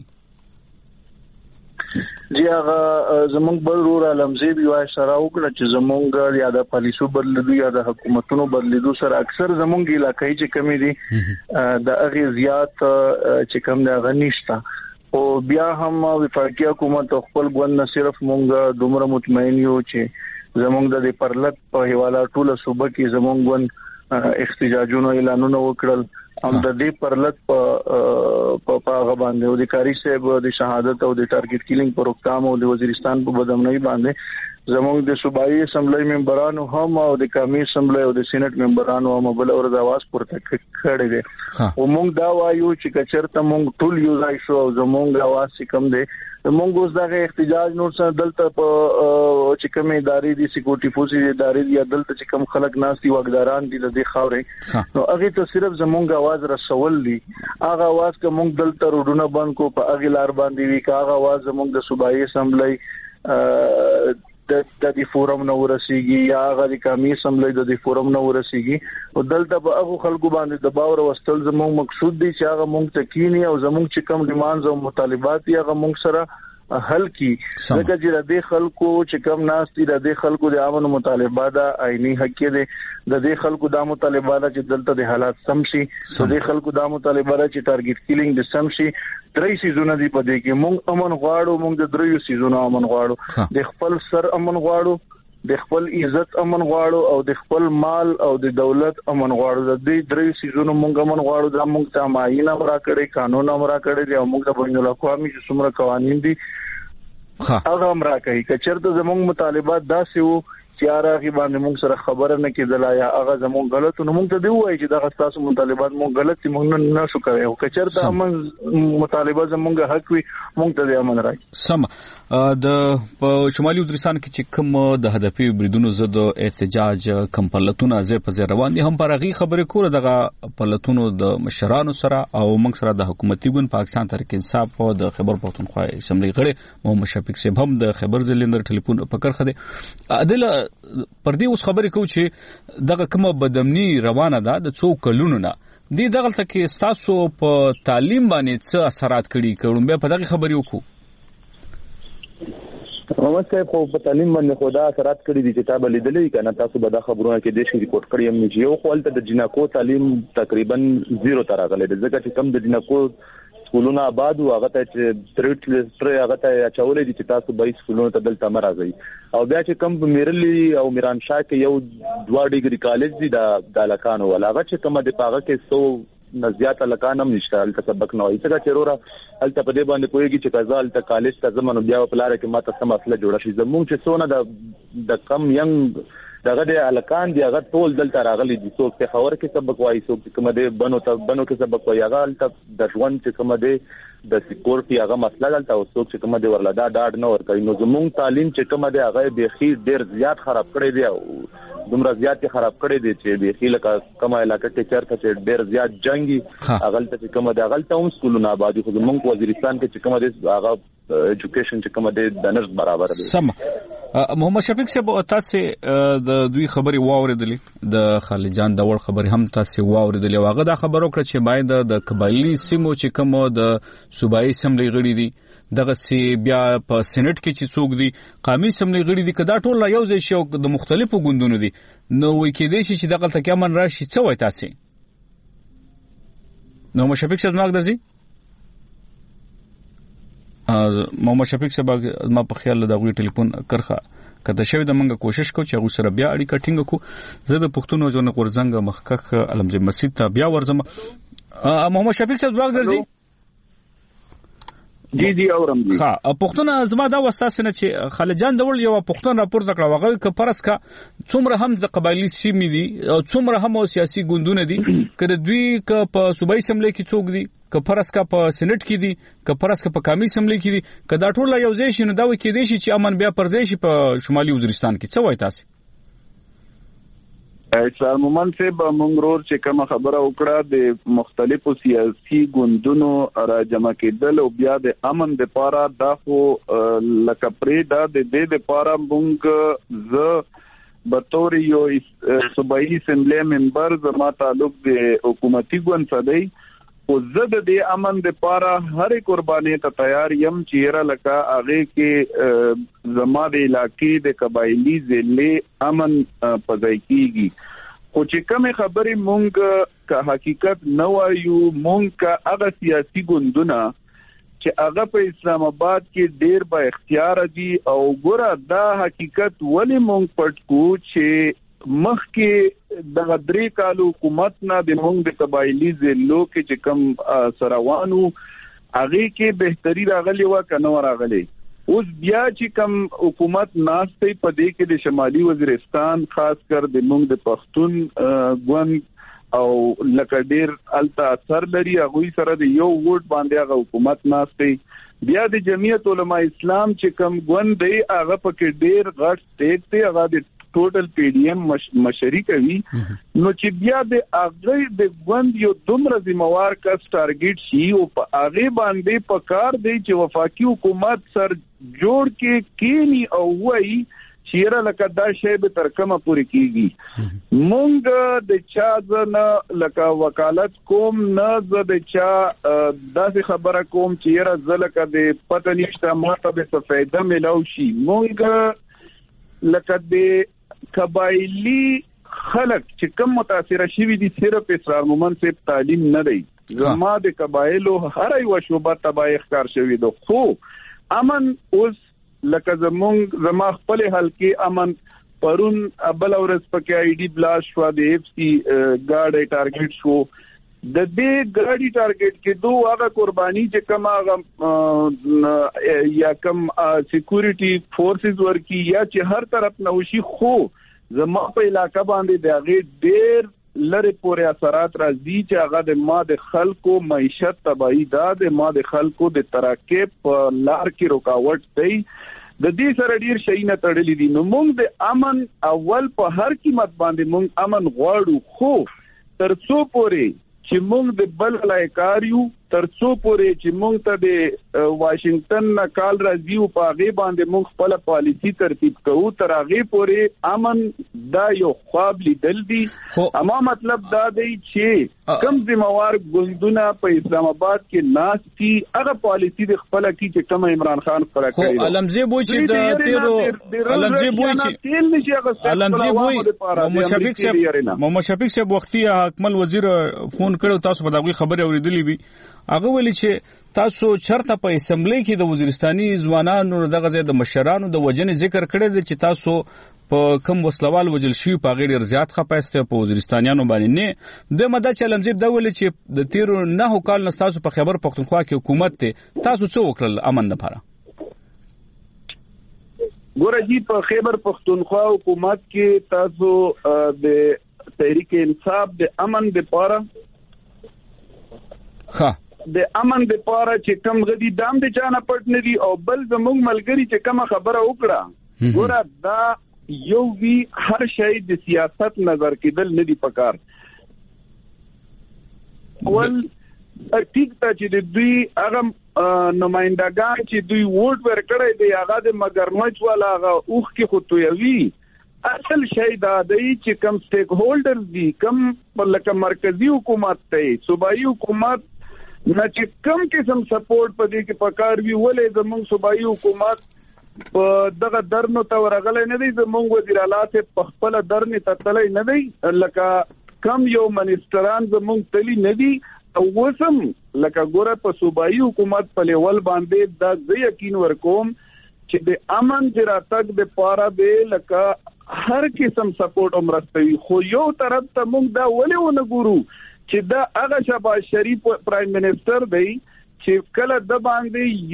جی هغه زمونږ بل رور علمزی بي وای سره وکړه چې زمونږ یا د پالیسو بدلیدو یا د حکومتونو بدلیدو سره اکثر زمونږ علاقې چې کمی دي د هغه زیات چې کم نه غنښت او بیا هم وفاقي حکومت خپل ګوند نه صرف مونږ دومره مطمئن یو چې زمونږ د پرلط په حواله ټوله صوبه کې زمونږ ګوند احتجاجونو اعلانونه وکړل هم د دې پرلط په هغه باندې او د کاری صاحب د شهادت او د ټارګټ کیلینګ پروګرام او د وزیرستان په بدامنۍ باندې زموږ د صوبایي اسمبلی ممبرانو هم او د قومي اسمبلی او د سېنات ممبرانو هم بل ورځ आवाज پورته کړی دی او موږ دا وایو چې کچرته موږ ټول یو ځای شو او زموږ आवाज کم دی موږ اوس دغه احتجاج نور څه دلته په چې کوم ادارې دي سکیورټي فورسز ادارې دي دلته چې کوم خلک ناشتي وګداران دي د دې خاورې نو هغه ته صرف زموږ आवाज رسول دي هغه आवाज کوم دلته روډونه بند کو په هغه لار باندې وی کا هغه आवाज زموږ د صوبایي اسمبلی د دې فورم نو ورسیږي یا هغه د قومي اسمبلی د دې فورم نو ورسیږي او دلته په هغه خلکو باندې دباو راوستل زموږ مقصود دي چې هغه موږ تکینی او زموږ چې کوم ډیمانډز او مطالبات هغه موږ سره حل کی ځکه چې د دې خلکو چې کوم ناس دي د دې خلکو د امن مطالبات آئینی حق دي د دې خلکو د مطالبات چې دلته د حالات سم شي د دې خلکو د مطالبات چې ټارګټ کیلینګ د سم شي درې سيزونه دي په دې کې مونږ امن غواړو مونږ د درې سيزونه امن غواړو د خپل سر امن غواړو د خپل عزت امن غواړو او د خپل مال او د دولت امن غواړو د دې درې سيزونه مونږ امن غواړو د مونږ ته ماینه ورا کړی قانون امر کړی دی او مونږ د بین الاقوامي چې څومره قوانين دي هغه امر کوي کچرته زموږ مطالبات داسې وو چې هغه باندې موږ سره خبره نه کېدل یا هغه زموږ غلط نو موږ ته دی وایي چې دا تاسو مطالبات موږ غلط دي موږ نه شو کوي او کچرته امن مطالبات زموږ حق وي موږ ته دی امن راځي سم د شمالي وزیرستان کې چې کوم د هدفي بریدونو ضد احتجاج کمپلتونه زه په روان دي هم پر هغه خبرې کوله دغه پلتونو د مشرانو سره او موږ سره د حکومتي ګوند پاکستان تحریک انصاف او د خیبر پختونخوا اسمبلی غړي محمد شفیق صاحب هم د خیبر ځلندر ټلیفون پکړ خده عدل پر دې اوس خبرې کوو چې دغه کومه بدامني روانه ده د څو کلونو نه دې دغلته کې تاسو په تعلیم باندې څه اثرات کړي کوم به په دغه خبرې وکړو محمد صاحب خو په تعلیم باندې خدا اثرات کړی دي چې تاسو لیدلې کنه تاسو به دا خبرونه کې د شي ریپورت کړی هم چې یو خپل د جنکو تعلیم تقریبا 0 تر راغلی د ځکه چې کم د جنکو سکولونه آباد او هغه ته چې تر هغه ته چولې دي چې تاسو به سکولونو ته دلته مرزي او بیا چې کم میرلی او میران شاه کې یو 2 ډیګري کالج دي د لکانو ولا هغه چې کومه د پاغه کې 100 نزيات لکان هم نشته الته سبق نه وایي څنګه چیرورا الته په دې باندې کویږي چې کزا الته کالج ته زمونږ بیا په لار کې ماته سم مسله جوړه شي زمونږ چې سونه د کم ینګ دغه د الکان دی هغه ټول دلته راغلي دي څوک ته خبر کې سبق وایي څوک کوم دې بنو کې سبق وایي هغه الته د ژوند چې کوم دې د سکیورټي هغه مسله دلته او څوک چې کوم دې ورلدا ډاډ نه ورکوي نو زمونږ تعلیم چې کوم دې هغه بيخي ډیر زیات خراب کړی دی او دومره زیات خراب کړی دی چې بيخي لکه کومه علاقه کې چرته چې ډیر زیات جنگي هغه ته کوم دې هغه ته هم سکولونه آبادی خو زمونږ وزیرستان کې چې کوم دې هغه ایجوکیشن چې کوم دې د نرس برابر دی سم محمد شفیق صاحب تاسو د دوی خبري واوریدلې د خالد جان د ور خبري هم تاسو واوریدلې واغه دا خبرو کړ چې باید د قبایلی سیمو چې کوم د صوبایي اسمبلی غړي دي دغه سی بیا په سېنات کې چې څوک دي قومي اسمبلی غړي دي کدا ټول یو ځای شو د مختلفو ګوندونو دي نو وای کې دي چې دغه تکه من راشي څه وای تاسو نو مشفیق صاحب ناګ درځي محمد شفیق صاحب ما په خیال د غوی ټلیفون کرخه کته شوی د منګه کوشش کو چې هغه سره بیا اړیکه ټینګ کو زه د پښتون ژوند غورزنګ مخکخ علمزي مسجد ته بیا ورځم محمد شفیق صاحب واګ درځي جی اورم دي ها پښتون زما دا وستاسنه چې خالد جان دول یو پښتون راپور ځکړه وغه ک پرس کا څومره هم د قبایلی سیمې دي او څومره هم سیاسي ګوندونه دي کله دوی ک په صوبایي اسمبلی کې څوک دي ک پرس کا په سېنات کې دي ک پرس کا په قومي اسمبلی کې دي ک دا ټول یو ځای شي نو دا وکړي دي چې امن بیا پرځي شي په شمالي وزیرستان کې څه وای تاسو اسلام مومن سے بمنګرور چې کوم خبره وکړه د مختلفو سیاسي ګوندونو را جمع کېدل او بیا د امن د پاره دا خو لکه پرې دا د دې د پاره مونږ ز بطور یو صوبایي اسمبلی ممبر زما تعلق د حکومتي ګوند سره دی او زه د امن د پاره هر قرباني ته تیار یم چې را لکه هغه کې زما د علاقې د قبایلی ضلع امن پځای کیږي خو چې کوم خبرې مونږ که حقیقت نه وایو مونږ که هغه سیاسي ګوندونه چې هغه په اسلام آباد کې ډیر با اختیار دي او ګوره دا حقیقت ولې مونږ پټ کو چې مخکې د غدري کالو حکومت نه د مونږ د قبایلی ضلعو کې چې کم سروانو هغه کې بهتري راغلی و کنه راغلی اوس بیا چې کوم حکومت ناشته په دې کې د شمالي وزیرستان خاص کر د موږ د پښتون ګوند او لکه ډیر الته اثر لري هغه سره د یو ووټ باندې هغه حکومت ناشته بیا د جمعیت علماء اسلام چې کوم ګوند دی هغه پکې ډیر غټ سټیک دی هغه د ټوټل پی ډی ایم مشري کوي نو چې بیا د هغه د ګوند یو دومره ذمہوار کس ټارګټ شي او په هغه باندې په کار دی چې وفاقي حکومت سر جوړ کې کینی او وایي چیرې لکه دا شی به تر کومه پورې کیږي مونږ د چا نه لکه وکالت کوم نه زه د چا داسې خبره کوم چیرې زلکه د پته نشته ماته به څه فائدہ ملو شي مونږ لکه د قبایلی خلک چې کوم متاثر شوي دي صرف اسرار مومند صاحب تعلیم نه دی زما د قبایلو هر یو شوبه تباہی ښکار شوی دو خو امن اوس لکه زما خپل حلقې امن پرون ابل اورس پکې آی ډی بلاش شو د اف سی ګاډي ټارګټ شو د دې ګاډي ټارګټ کې دوه هغه قرباني چې کوم هغه یا کوم سکیورټي فورسز ورکی یا چې هر طرف نوشي خو زما په علاقہ باندې د هغه ډېر لری پورې اثرات راځي چې هغه د ما د خلکو معیشت تباہی د ما د خلکو د ترقې په لار کې رکاوټ دی د دې سره ډیر شي نه تړلې دي نو موږ د امن اول په هر قیمت باندې موږ امن غواړو خو ترڅو پورې چې موږ د بل لایکاریو ترڅو پورې چې موږ ته د واشنگټن نه کال راځي او په هغه باندې موږ خپل پالیسی ترتیب کوو تر هغه پورې امن دا یو خواب لیدل دي اما مطلب دا دی چې کم ذمہوار ګوندونه په اسلام آباد کې ناس دي هغه پالیسی د خپل کې چې کوم عمران خان خپل کړی خو علمزی بوي چې د تیرو علمزی بوي چې علمزی بوي محمد شفیق صاحب وختي حکمل وزیر فون کړو تاسو په دغه خبره اوریدلې وي هغه ویلي چې تاسو چرته په اسمبلی کې د وزیرستاني ځوانانو دغه ځای د مشرانو د وجنې ذکر کړی دی چې تاسو په کم وسلوال وجل شي په غیر زیات خپاسته په وزیرستانیانو باندې نه د مدد چې علمزیب دا ویلي چې د تیرو نه کال نه تاسو په خیبر پختونخوا کې حکومت ته تاسو څه وکړل امن لپاره ګوره جی په خیبر پختونخوا حکومت کې تاسو د تحریک انصاف د امن لپاره د امن د پاره چې کم غدي دام د چانه پټ نه دي او بل زموږ ملګری چې کوم خبره وکړه ګوره دا یو وی هر شی د سیاست نظر کېدل نه دي پکار ول ټیک ته چې د دوی هغه نمائندګان چې دوی ووټ ورکړي دی هغه د مگرمچ والا هغه اوخ کې خطوي اصل شی دا دی چې کم سټیک هولډر دي کم لکه مرکزی حکومت ته صوبایي حکومت نه چې کم قسم سپورټ پدې کې پکار وی ولې زموږ صوبایي حکومت په دغه درنو ته ورغلې نه دي زموږ وزیر اعلی ته په خپل درنې تتلې نه دي لکه کم یو منیسټران زموږ تلی نه دي او وسم لکه ګوره په صوبایي حکومت په لیول باندې دا زه یقین ورکوم چې د امن جراتک د پاره به لکه هر قسم سپورټ امرستوي خو یو طرف ته موږ دا ولې ونه ګورو چې دا هغه شهباز شریف پرایم منسٹر دی چې کله د باندې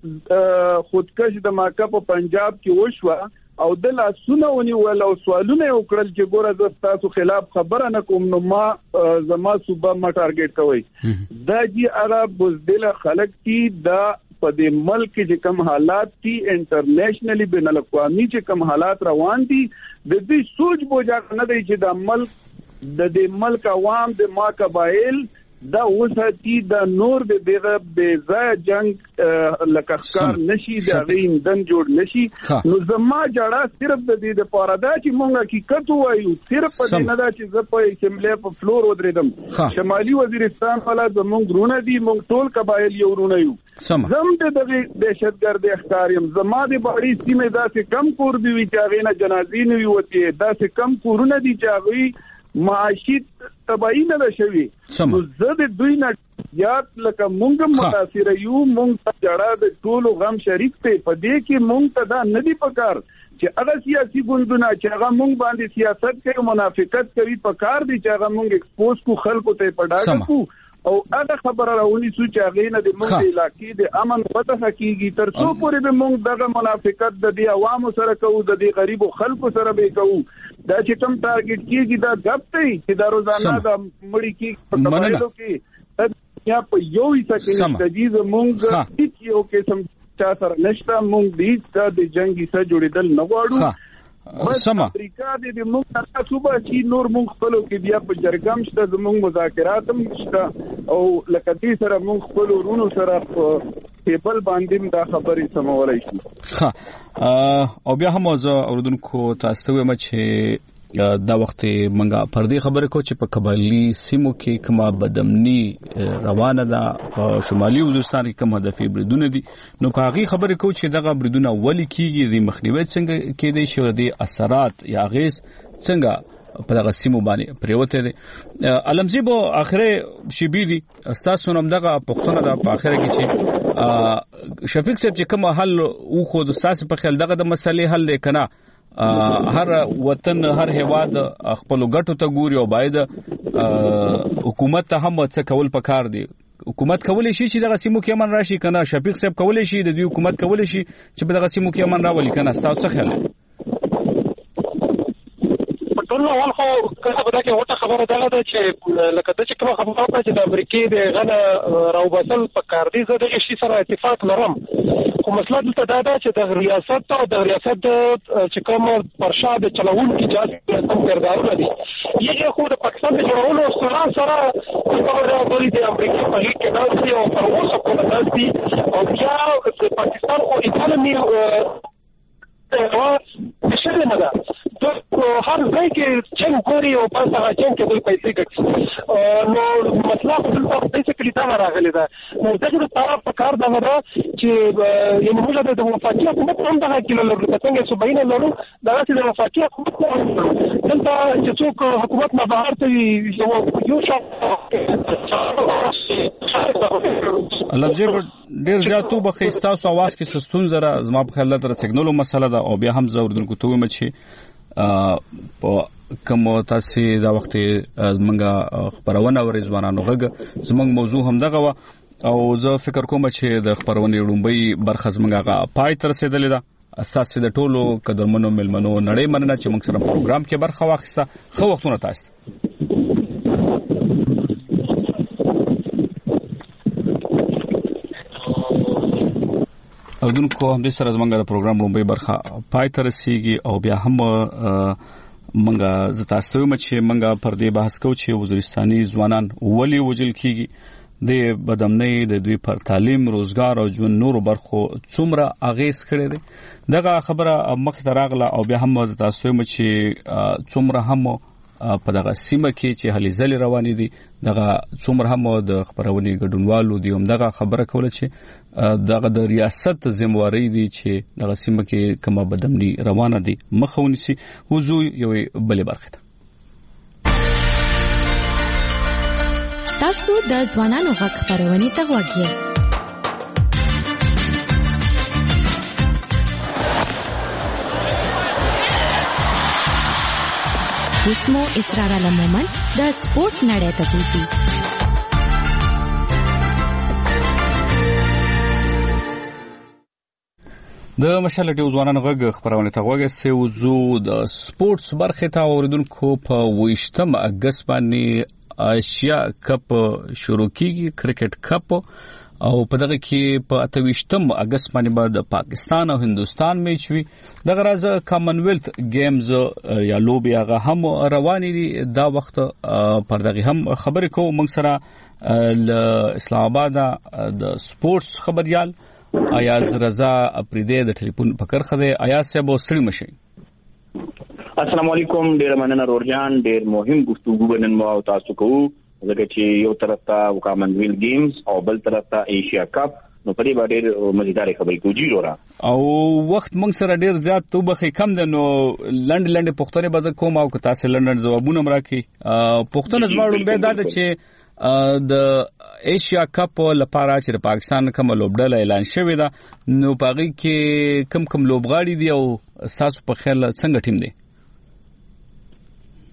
یو خودکش دماکه په پنجاب کې وشوه او د لاسونه ونیول او سوالونه وکړل چې ګوره زه تاسو خلاف خبره نه کوم نو ما زما صوبه ما ټارګټ کوي دا جی عرب بزدل خلق کی دا په دې ملک چې کوم حالات دي انټرنیشنلی بین الاقوامي چې کوم حالات روان دي د دې سوچ بوجا نه دی چې د ملک د دې ملک عوام د ما قبایل دا وساتي د نور د دغه بې ځای جنگ لکخکار نشي د غین دن جوړ نشي نو زما جړه صرف د دې د پاره دا چې مونږه حقیقت وایو صرف په دې نه دا چې زه په اسمبلی په فلور ودرېدم شمالي وزیرستان والا زمونږ درونه دي مونږ ټول قبایل یو ورونه یو زم د دغه دهشتګرد احکاریم زما د بهري سیمه داسې کم کور دی چې هغه نه جنازې نه وي داسې کم کورونه دي چې هغه معاشي تباہی نه شوي نو زه د دوی نه یاد لکه مونږ متاثر یو مونږ جړه د ټولو غم شریک ته په دې کې مونږ ته دا ندی پکار چې هغه سیاسي ګوندونه چې هغه مونږ باندې سیاست کوي منافقت کوي پکار دي چې هغه مونږ ایکسپوز کو خلکو ته پډاګو او هغه خبره راونی سو چې هغه نه د موږ علاقې د امن پته حقيقي تر څو پورې به موږ دغه منافقت د دې عوامو سره کوو د دې غریبو خلکو سره به کوو دا چې کوم ټارګټ کیږي دا غپ دی چې دا روزانه د مړی کې په قبایلو کې یا په یو ځکه چې موږ هیڅ یو قسم چا سره نشته موږ دې د جنگي سره جوړیدل نه غواړو سم امریکا دې موږ تاسو به چې نور موږ خپلو کې بیا په جرګم شته زموږ مذاکرات هم شته او لکه دې سره موږ خپل ورونو سره په ټیبل باندې دا خبرې سمولای شي او بیا هم زه اوردونکو تاسو ته وایم چې دا وخت منګه پردي خبره کو چې په قبایلی سیمو کې کومه بدامني روانه ده په شمالي وزیرستان کې کوم هدفي بریدونه دي نو په هغه خبره کو چې دغه بریدونه ولې کیږي د مخنیوي څنګه کېدای شي د اثرات یا غیز څنګه په دغه سیمو باندې پریوته دي علمزیبو اخره شبيدي استاسو نوم دغه پښتنه د اخره کې چې شفیق صاحب چې کوم حل او خو د استاد په خیال دغه د مسلې حل لیکنه هر وطن هر هیواد خپل ګټو ته ګوري او باید حکومت ته هم څه کول پکار دي حکومت کولای شي چې دغه سیمو کې امن راشي کنه شفیق صاحب کولای شي د دې حکومت کولای شي چې په دغه سیمو کې امن راولي کنه تاسو څه خیال نو اول خو کله کې وټه خبره ده چې لکه د چې کوم خبره ده چې د امریکای د غنه راوبسل په کار دي زه د شي سره اتفاق لرم خو مسله دلته دا ده چې د ریاست او د ریاست چې کوم پرشاد چلون کی اجازه کوم کردارونه دي یې خو د پاکستان د جوړولو سره خبره غوړي د امریکا په هیڅ کې داسې او پر اوسه کومه داسې او بیا د پاکستان خو اکانومي مشکل نه ده هر ځای کې چې ګوري او په هغه چې دوی پیسې ګټي نو مطلب دلته بیسیکلی دا راغلی ده نو دغه طرف په کار دا ده چې یعنی موږ د وفاقي حکومت هم دغه کې لرو څنګه صوباینه لرو دغه چې د وفاقي حکومت دلته چې څوک حکومت نه بهر ته یو شاو لفظي ډیر زیاتو بخښتا سو आवाज کې سستون زره زما په خیال تر سیګنالو مسله ده او بیا هم زه وردونکو ته وایم چې په کوم تاسو دا وخت منګه خبرونه ورې ځوانانو غږ زمنګ موضوع هم دغه او زه فکر کوم چې د خبرونې لومبي برخه زمنګه پای تر رسیدلې ده اساس د ټولو قدرمنو ملمنو نړۍ مننه چې موږ سره پروګرام کې برخه واخیسته خو وختونه تاسو او دونکو هم د سره زمونږ د پروګرام لومبي برخه پای ته رسیږي او بیا هم منګه زتاستوي چې منګه پر دې بحث کو چې وزیرستاني ځوانان ولي وجل کیږي د بدامنۍ د دوی پر تعلیم روزګار او ژوند نورو برخو څومره اغیز کړي دي دغه خبره مخ ته راغله او بیا هم زتاستوي چې څومره هم په دغه سیمه کې چې هلي ځلې روانې دي دغه څومره هم د خبرونې ګډونوالو دی هم دغه خبره کوله چې دغه د ریاست ذمہواری دي چې دغه سیمه کې کومه بدامنۍ روانه دي مخاونسي وضو یو بلې برخه تاسو د ځوانانو حق خبرونه ته وګورئ اسمو اسرار علمومن د سپورت نړۍ ته بوزي د مشال ډیو ځوانانو غږ خبرونه ته وګورئ وزو د سپورتس برخه ته اوریدونکو په 28 اگست باندې ایشیا کپ شروع کیږي کرکټ کپ او په دغه کې په 28 اگست باندې د پاکستان او هندستان میچ وی دغه راز کامن ویلث گیمز یا لوبي هغه هم روانې دي دا وخت پر دغه هم خبرې کوم موږ سره اسلام آباد د سپورتس خبريال ایاز رضا اپریدې د ټلیفون پکړ خده ایاز صاحب وسړي مشي السلام علیکم ډیر مننه رورجان ډیر مهم گفتگو بنن مو تاسو کوو لکه چې یو طرف ته کامن ویلث گیمز او بل طرف ته ایشیا کپ نو په دې باندې مزیدار خبرې کوي جوړه او وخت موږ سره ډیر زیات توبخې کم ده نو لند پښتنه بازه کوم او که تاسو لند جوابونه مرکي پښتنه زماړو به دا چې د ایشیا کپ لپاره چې پاکستان کوم لوبډل اعلان شوی دا نو پاږي کې کم لوبغاړي دي او تاسو په خیال څنګه ټیم دی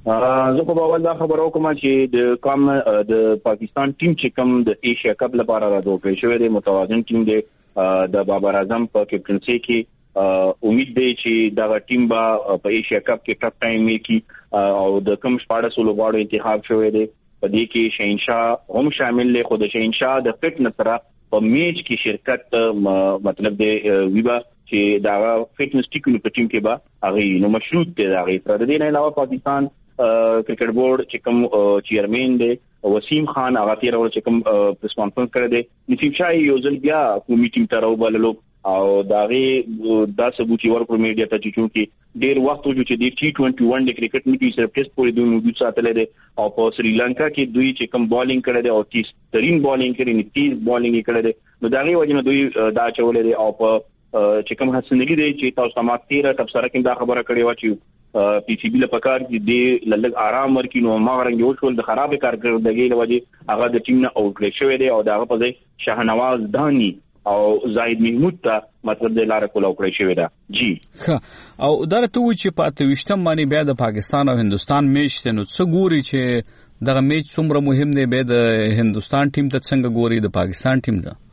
زه په اول دا خبرو کوم چې د پاکستان ټیم چې کوم د ایشیا کپ لپاره راځي شوی دی متوازن ټیم دی د بابر اعظم په کیپټنسي کې امید دی چې دا ټیم به په ایشیا کپ کې ټاپ ټایم وکړي او د کوم 14 لوبغاړو انتخاب شوی دی په دې کې شهنشاه هم شامل دی خو د شهنشاه د فټنس سره په میچ کې شرکت مطلب دی ویبا چې دا فټنس ټیکونو په ټیم کې به هغه نو مشروط دی دا غي تر دې نه علاوه پاکستان کرکټ بورډ چې کوم چیرمن دی وسیم خان هغه تیر ور چې کوم پریس کانفرنس کړی دی نصیب شاه یو ځل بیا کومې ټیم ته راوبللو او داغه دا ثبوت ورکړ میډیا ته چې ډیر وخت وجو چې د T21 د کرکټ میټي صرف ټیسټ پورې دوی موجود ساتل دي او په سریلانکا کې دوی چې کوم بالینګ کړی دی او 30 ترين بالینګ کړی نه 30 بالینګ کړی دی نو داغه وجه نه دوی دا چولې دي او په چې کوم حسنګي دی چې تاسو ما 13 تبصره کې دا خبره کړې و چې پی سی بی له پکار چې دی لږ آرام ورکینو ما غرنګ یو ټول د خراب کارکړدګي له وجه هغه د ټیم نه اوټ کړی شوی دی او داغه په ځای شاهنواز دانی او زاید محمود ته مطلب د لار کول او کړی شوی دا جی او درته و چې په 28م باندې بیا د پاکستان او هندستان میچ ته نو څه ګوري چې دغه میچ څومره مهم دی به د هندستان ټیم ته څنګه ګوري د پاکستان ټیم ته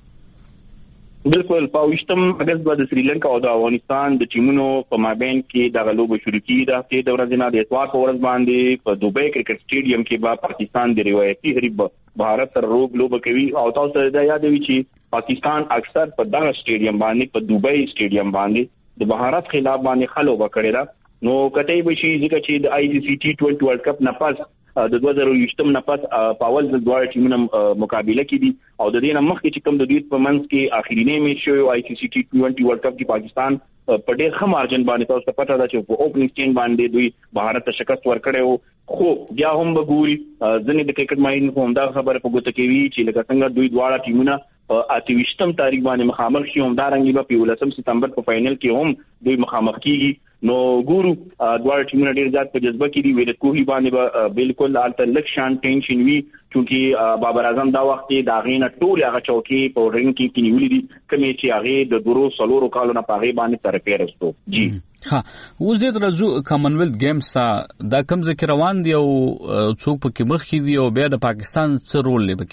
بالکل په 28م اگست باندې سریلانکا او د افغانستان د ټیمونو په مابین کې د غلوب شروع کیږي د ورځې نه د اتوار په ورځ باندې په دوبۍ کرکټ سټیډیم کې به پاکستان د روایتي حریف بھارت سره لوب کوي او تاسو ته دا یاد وي چې پاکستان اکثر په دغه سټیډیم باندې په دوبۍ سټیډیم باندې د بھارت خلاف باندې خلو وکړي دا نو کته به شي ځکه چې د آی سی سی T20 ورلد کپ نه پس د 2020م نه پس پاول د دوه ټیمونو مقابله کې دي او د دې نه مخکې چې کوم د دوی په منځ کې اخرینی میچ شو آی سی سی T20 ورلد کپ کې پاکستان په ډېر ښه مارجن باندې تاسو ته پته ده چې په اوپننګ سټینډ باندې دوی بھارت ته شکست ورکړی خو بیا هم بګوري ځنې د کرکټ ماهرین هم دا خبره په ګوته کوي چې لکه څنګه دوی دواړه ټیمونه په 28م تاریخ باندې مخامخ شي هم دا رنګي په 19 سپتمبر په فائنل کې هم دوی مخامخ کیږي نو ګورو دواړه ټیمونه ډیر زیات په جذبه کې دي ویرات کوهلی باندې بالکل الته لکشان ټینشن وی چې بابر اعظم دا وخت دا غینه ټول هغه چوکي په رنګ کې کینیولې دي کمې چې هغه د درو سلورو کالو نه پاغي باندې تر پیرستو جی ها اوس د رزو کامنویلت گیمز دا کوم ذکر روان دی او څوک پکې مخ کې دی او بیا د پاکستان څه رول لري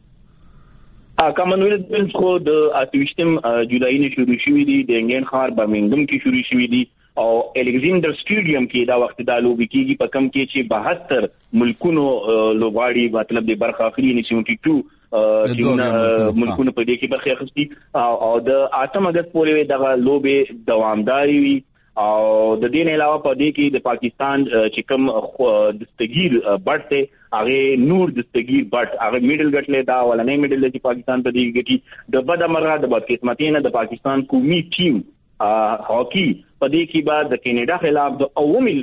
پکې کامنویلت گیمز خو د 28 جولای نه شروع شوې دي د انګلند ښار برمنګم کې شروع شوې دي او الکساندر سټیډیم کې دا وخت د لوبي کېږي په کم کې چې 72 ملکونو لوبغاړي مطلب د برخه اخلي نه 72 چې ملکونو په دې کې برخه اخلي او د 8 اگست پورې دغه لوبي دوامداري وي او د دې نه علاوه په دې کې د پاکستان چې کوم دستگیر بټ ته هغه نور دستگیر بټ هغه میډل ګټلې دا ولنې میډل چې پاکستان په دې کې د بد امره د بد قسمتینه د پاکستان قومي ټیم هاکی په دې کې بعد د کینیډا خلاف د اومل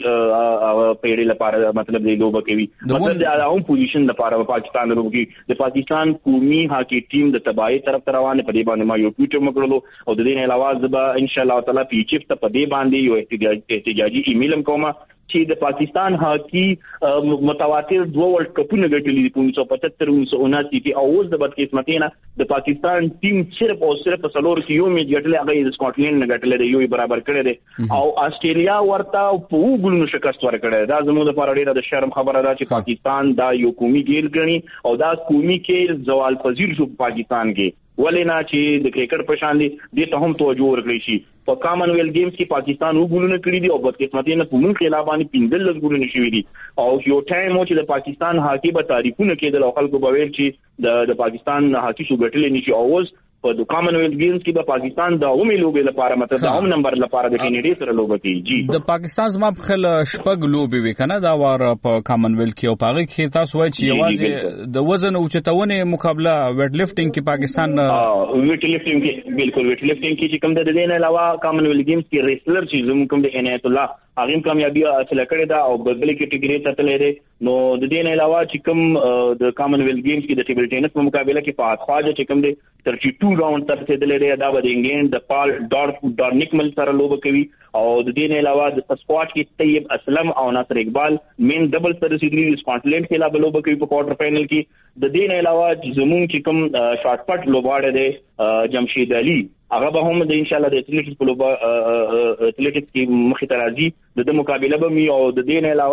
پیړې لپاره مطلب دی لوبه کوي مطلب د عام پوزیشن لپاره پاکستان لوبي د پاکستان قومي هاکی ټیم د تباہي طرف روانه په دې باندې ما یو ټویټر مکړلو او د دې نه علاوه زبا ان شاء الله تعالی پی چیف ته په دې باندې یو احتجاجي ایمیل هم کومه چې د پاکستان هاکی متواتر دوه ورلد کپونه ګټلې دي 1975 1979 کې او اوس د بدقسمتینه د پاکستان ټیم صرف او صرف سلور کې یو میچ ګټلې هغه د سکاټلند نه ګټلې دی یو برابر کړی دی او استرالیا ورته په وګړو شکست ورکړی دا زموږ لپاره ډیره د شرم خبره ده چې پاکستان دا یو قومي ګیل ګڼي او دا قومي کې زوال پذیر شو پاکستان کې ولنا چې د کرکټ په شان دي د ته هم توجه ورکړي شي په کامنویلت گیمز کې پاکستان وګولونه کړی دي او بدقسمتینه په مونږ خلاف باندې 15 ګولونه شوي دي او یو ټایم چې د پاکستان هاکی به تعریفونه کېدل او خلکو به ویل چې د پاکستان هاکی شو ګټلې نشي او اوس په د کامنویلت گیمز کې به پاکستان د اومې لوبې لپاره مطلب د اوم نمبر لپاره د کینیډا سره لوبه کوي جی د پاکستان زما په خل شپږ لوبې وکنه دا وار په کامنویلت کې او پاغه کې تاسو وایي چې یوازې د وزن او چتونه مقابله ویټ لفټینګ کې پاکستان ویټ لفټینګ کې بالکل ویټ لفټینګ کې چې کوم د دې نه علاوه کامنویلت گیمز کې ریسلر چې زموږ کوم د عنایت الله هغه کامیابی حاصل کړې ده او بل کټګوري ته تللی دی نو د دې نه علاوه چې کوم د کامنویلت گیمز کې د ټیبل ټینس په مقابله کې فهد خواجه چې کوم دی 32 راوند تر رسیدلی دی دا به د انګلند د پال ډارنیک مل سره لوبه کوي او د دې نه علاوه د سکواش کې طیب اسلم او ناصر اقبال مین ډبل سره رسیدلی سکاټلند کې لا لوبه کوي په کوارټر فائنل کې د دې نه علاوه زموږ چې کوم شارټ پټ لوبغاړی دی جمشید علي هغه به هم د ان شاء الله د اتلیټکس په لوبه اتلیټکس کې مخې ته راځي د مقابله به می او د دې نه علاوه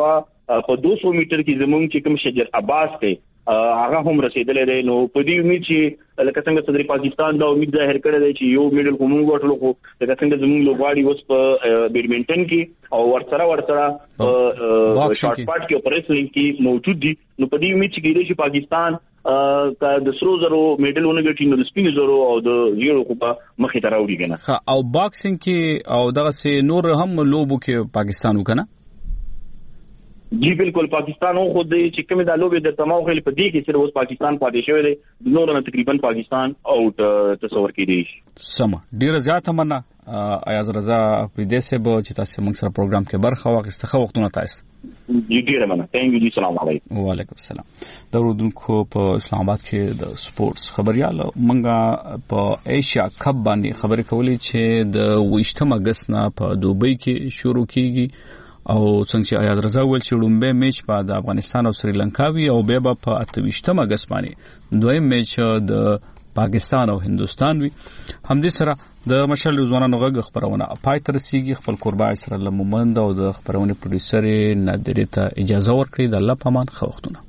په 200 میټر کې زمونږ چې کوم شجر عباس ته هغه هم رسیدلې دی. نو په دې امید چې لکه څنګه صدر پاکستان دا امید ظاهر کړی دی چې یو میډل کوم غوټلو خو لکه څنګه زمونږ لوبغاړي اوس په بیډمنټن کې او ورسره شارټ پټ کې او پریسلینګ کې موجود دي. نو په دې امید چې کېږي چې پاکستان د سرو زرو میډلونه ګټي، نو د سپینو زرو او د زیړو خو په مخې ته راوړي کنه. او باکسینګ کې او دغه سه نور هم لوبو کې پاکستان وکنه. جی بالکل پاکستان خو خود چې کومه د لوبې د تمام خل په دې کې صرف اوس پاکستان پاتې شوی دی، نور نه تقریبا پاکستان اوټ تصور کړي. سم ډیر زیات مننه ایاز رضا پریدې سه چې تاسو موږ سره پروګرام کې برخه واخیسته. خو وختونه تاسو جی ډیر مننه. ثانک یو جی. السلام علیکم. وعلیکم السلام. درودونکو په اسلام آباد کې د سپورتس خبريال منګه په ایشیا کپ باندې خبرې کولې چې د 28 اگست نه په دوبۍ کې شروع کیږي او څنګه چې ایاز رضا ویل چې لومبه میچ په د افغانستان او سریلانکا وی او به په 28 اگست باندې دویم میچ د پاکستان او هندستان وی. همدې سره د مشال ځوانانو غږ خبرونه پای تر رسیدي. خپل قربا اسرا لمومند او د خبرونه پروډوسر نادری ته اجازه ورکړي. د الله پامان خو وختونه.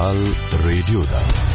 حال ریډیو ده.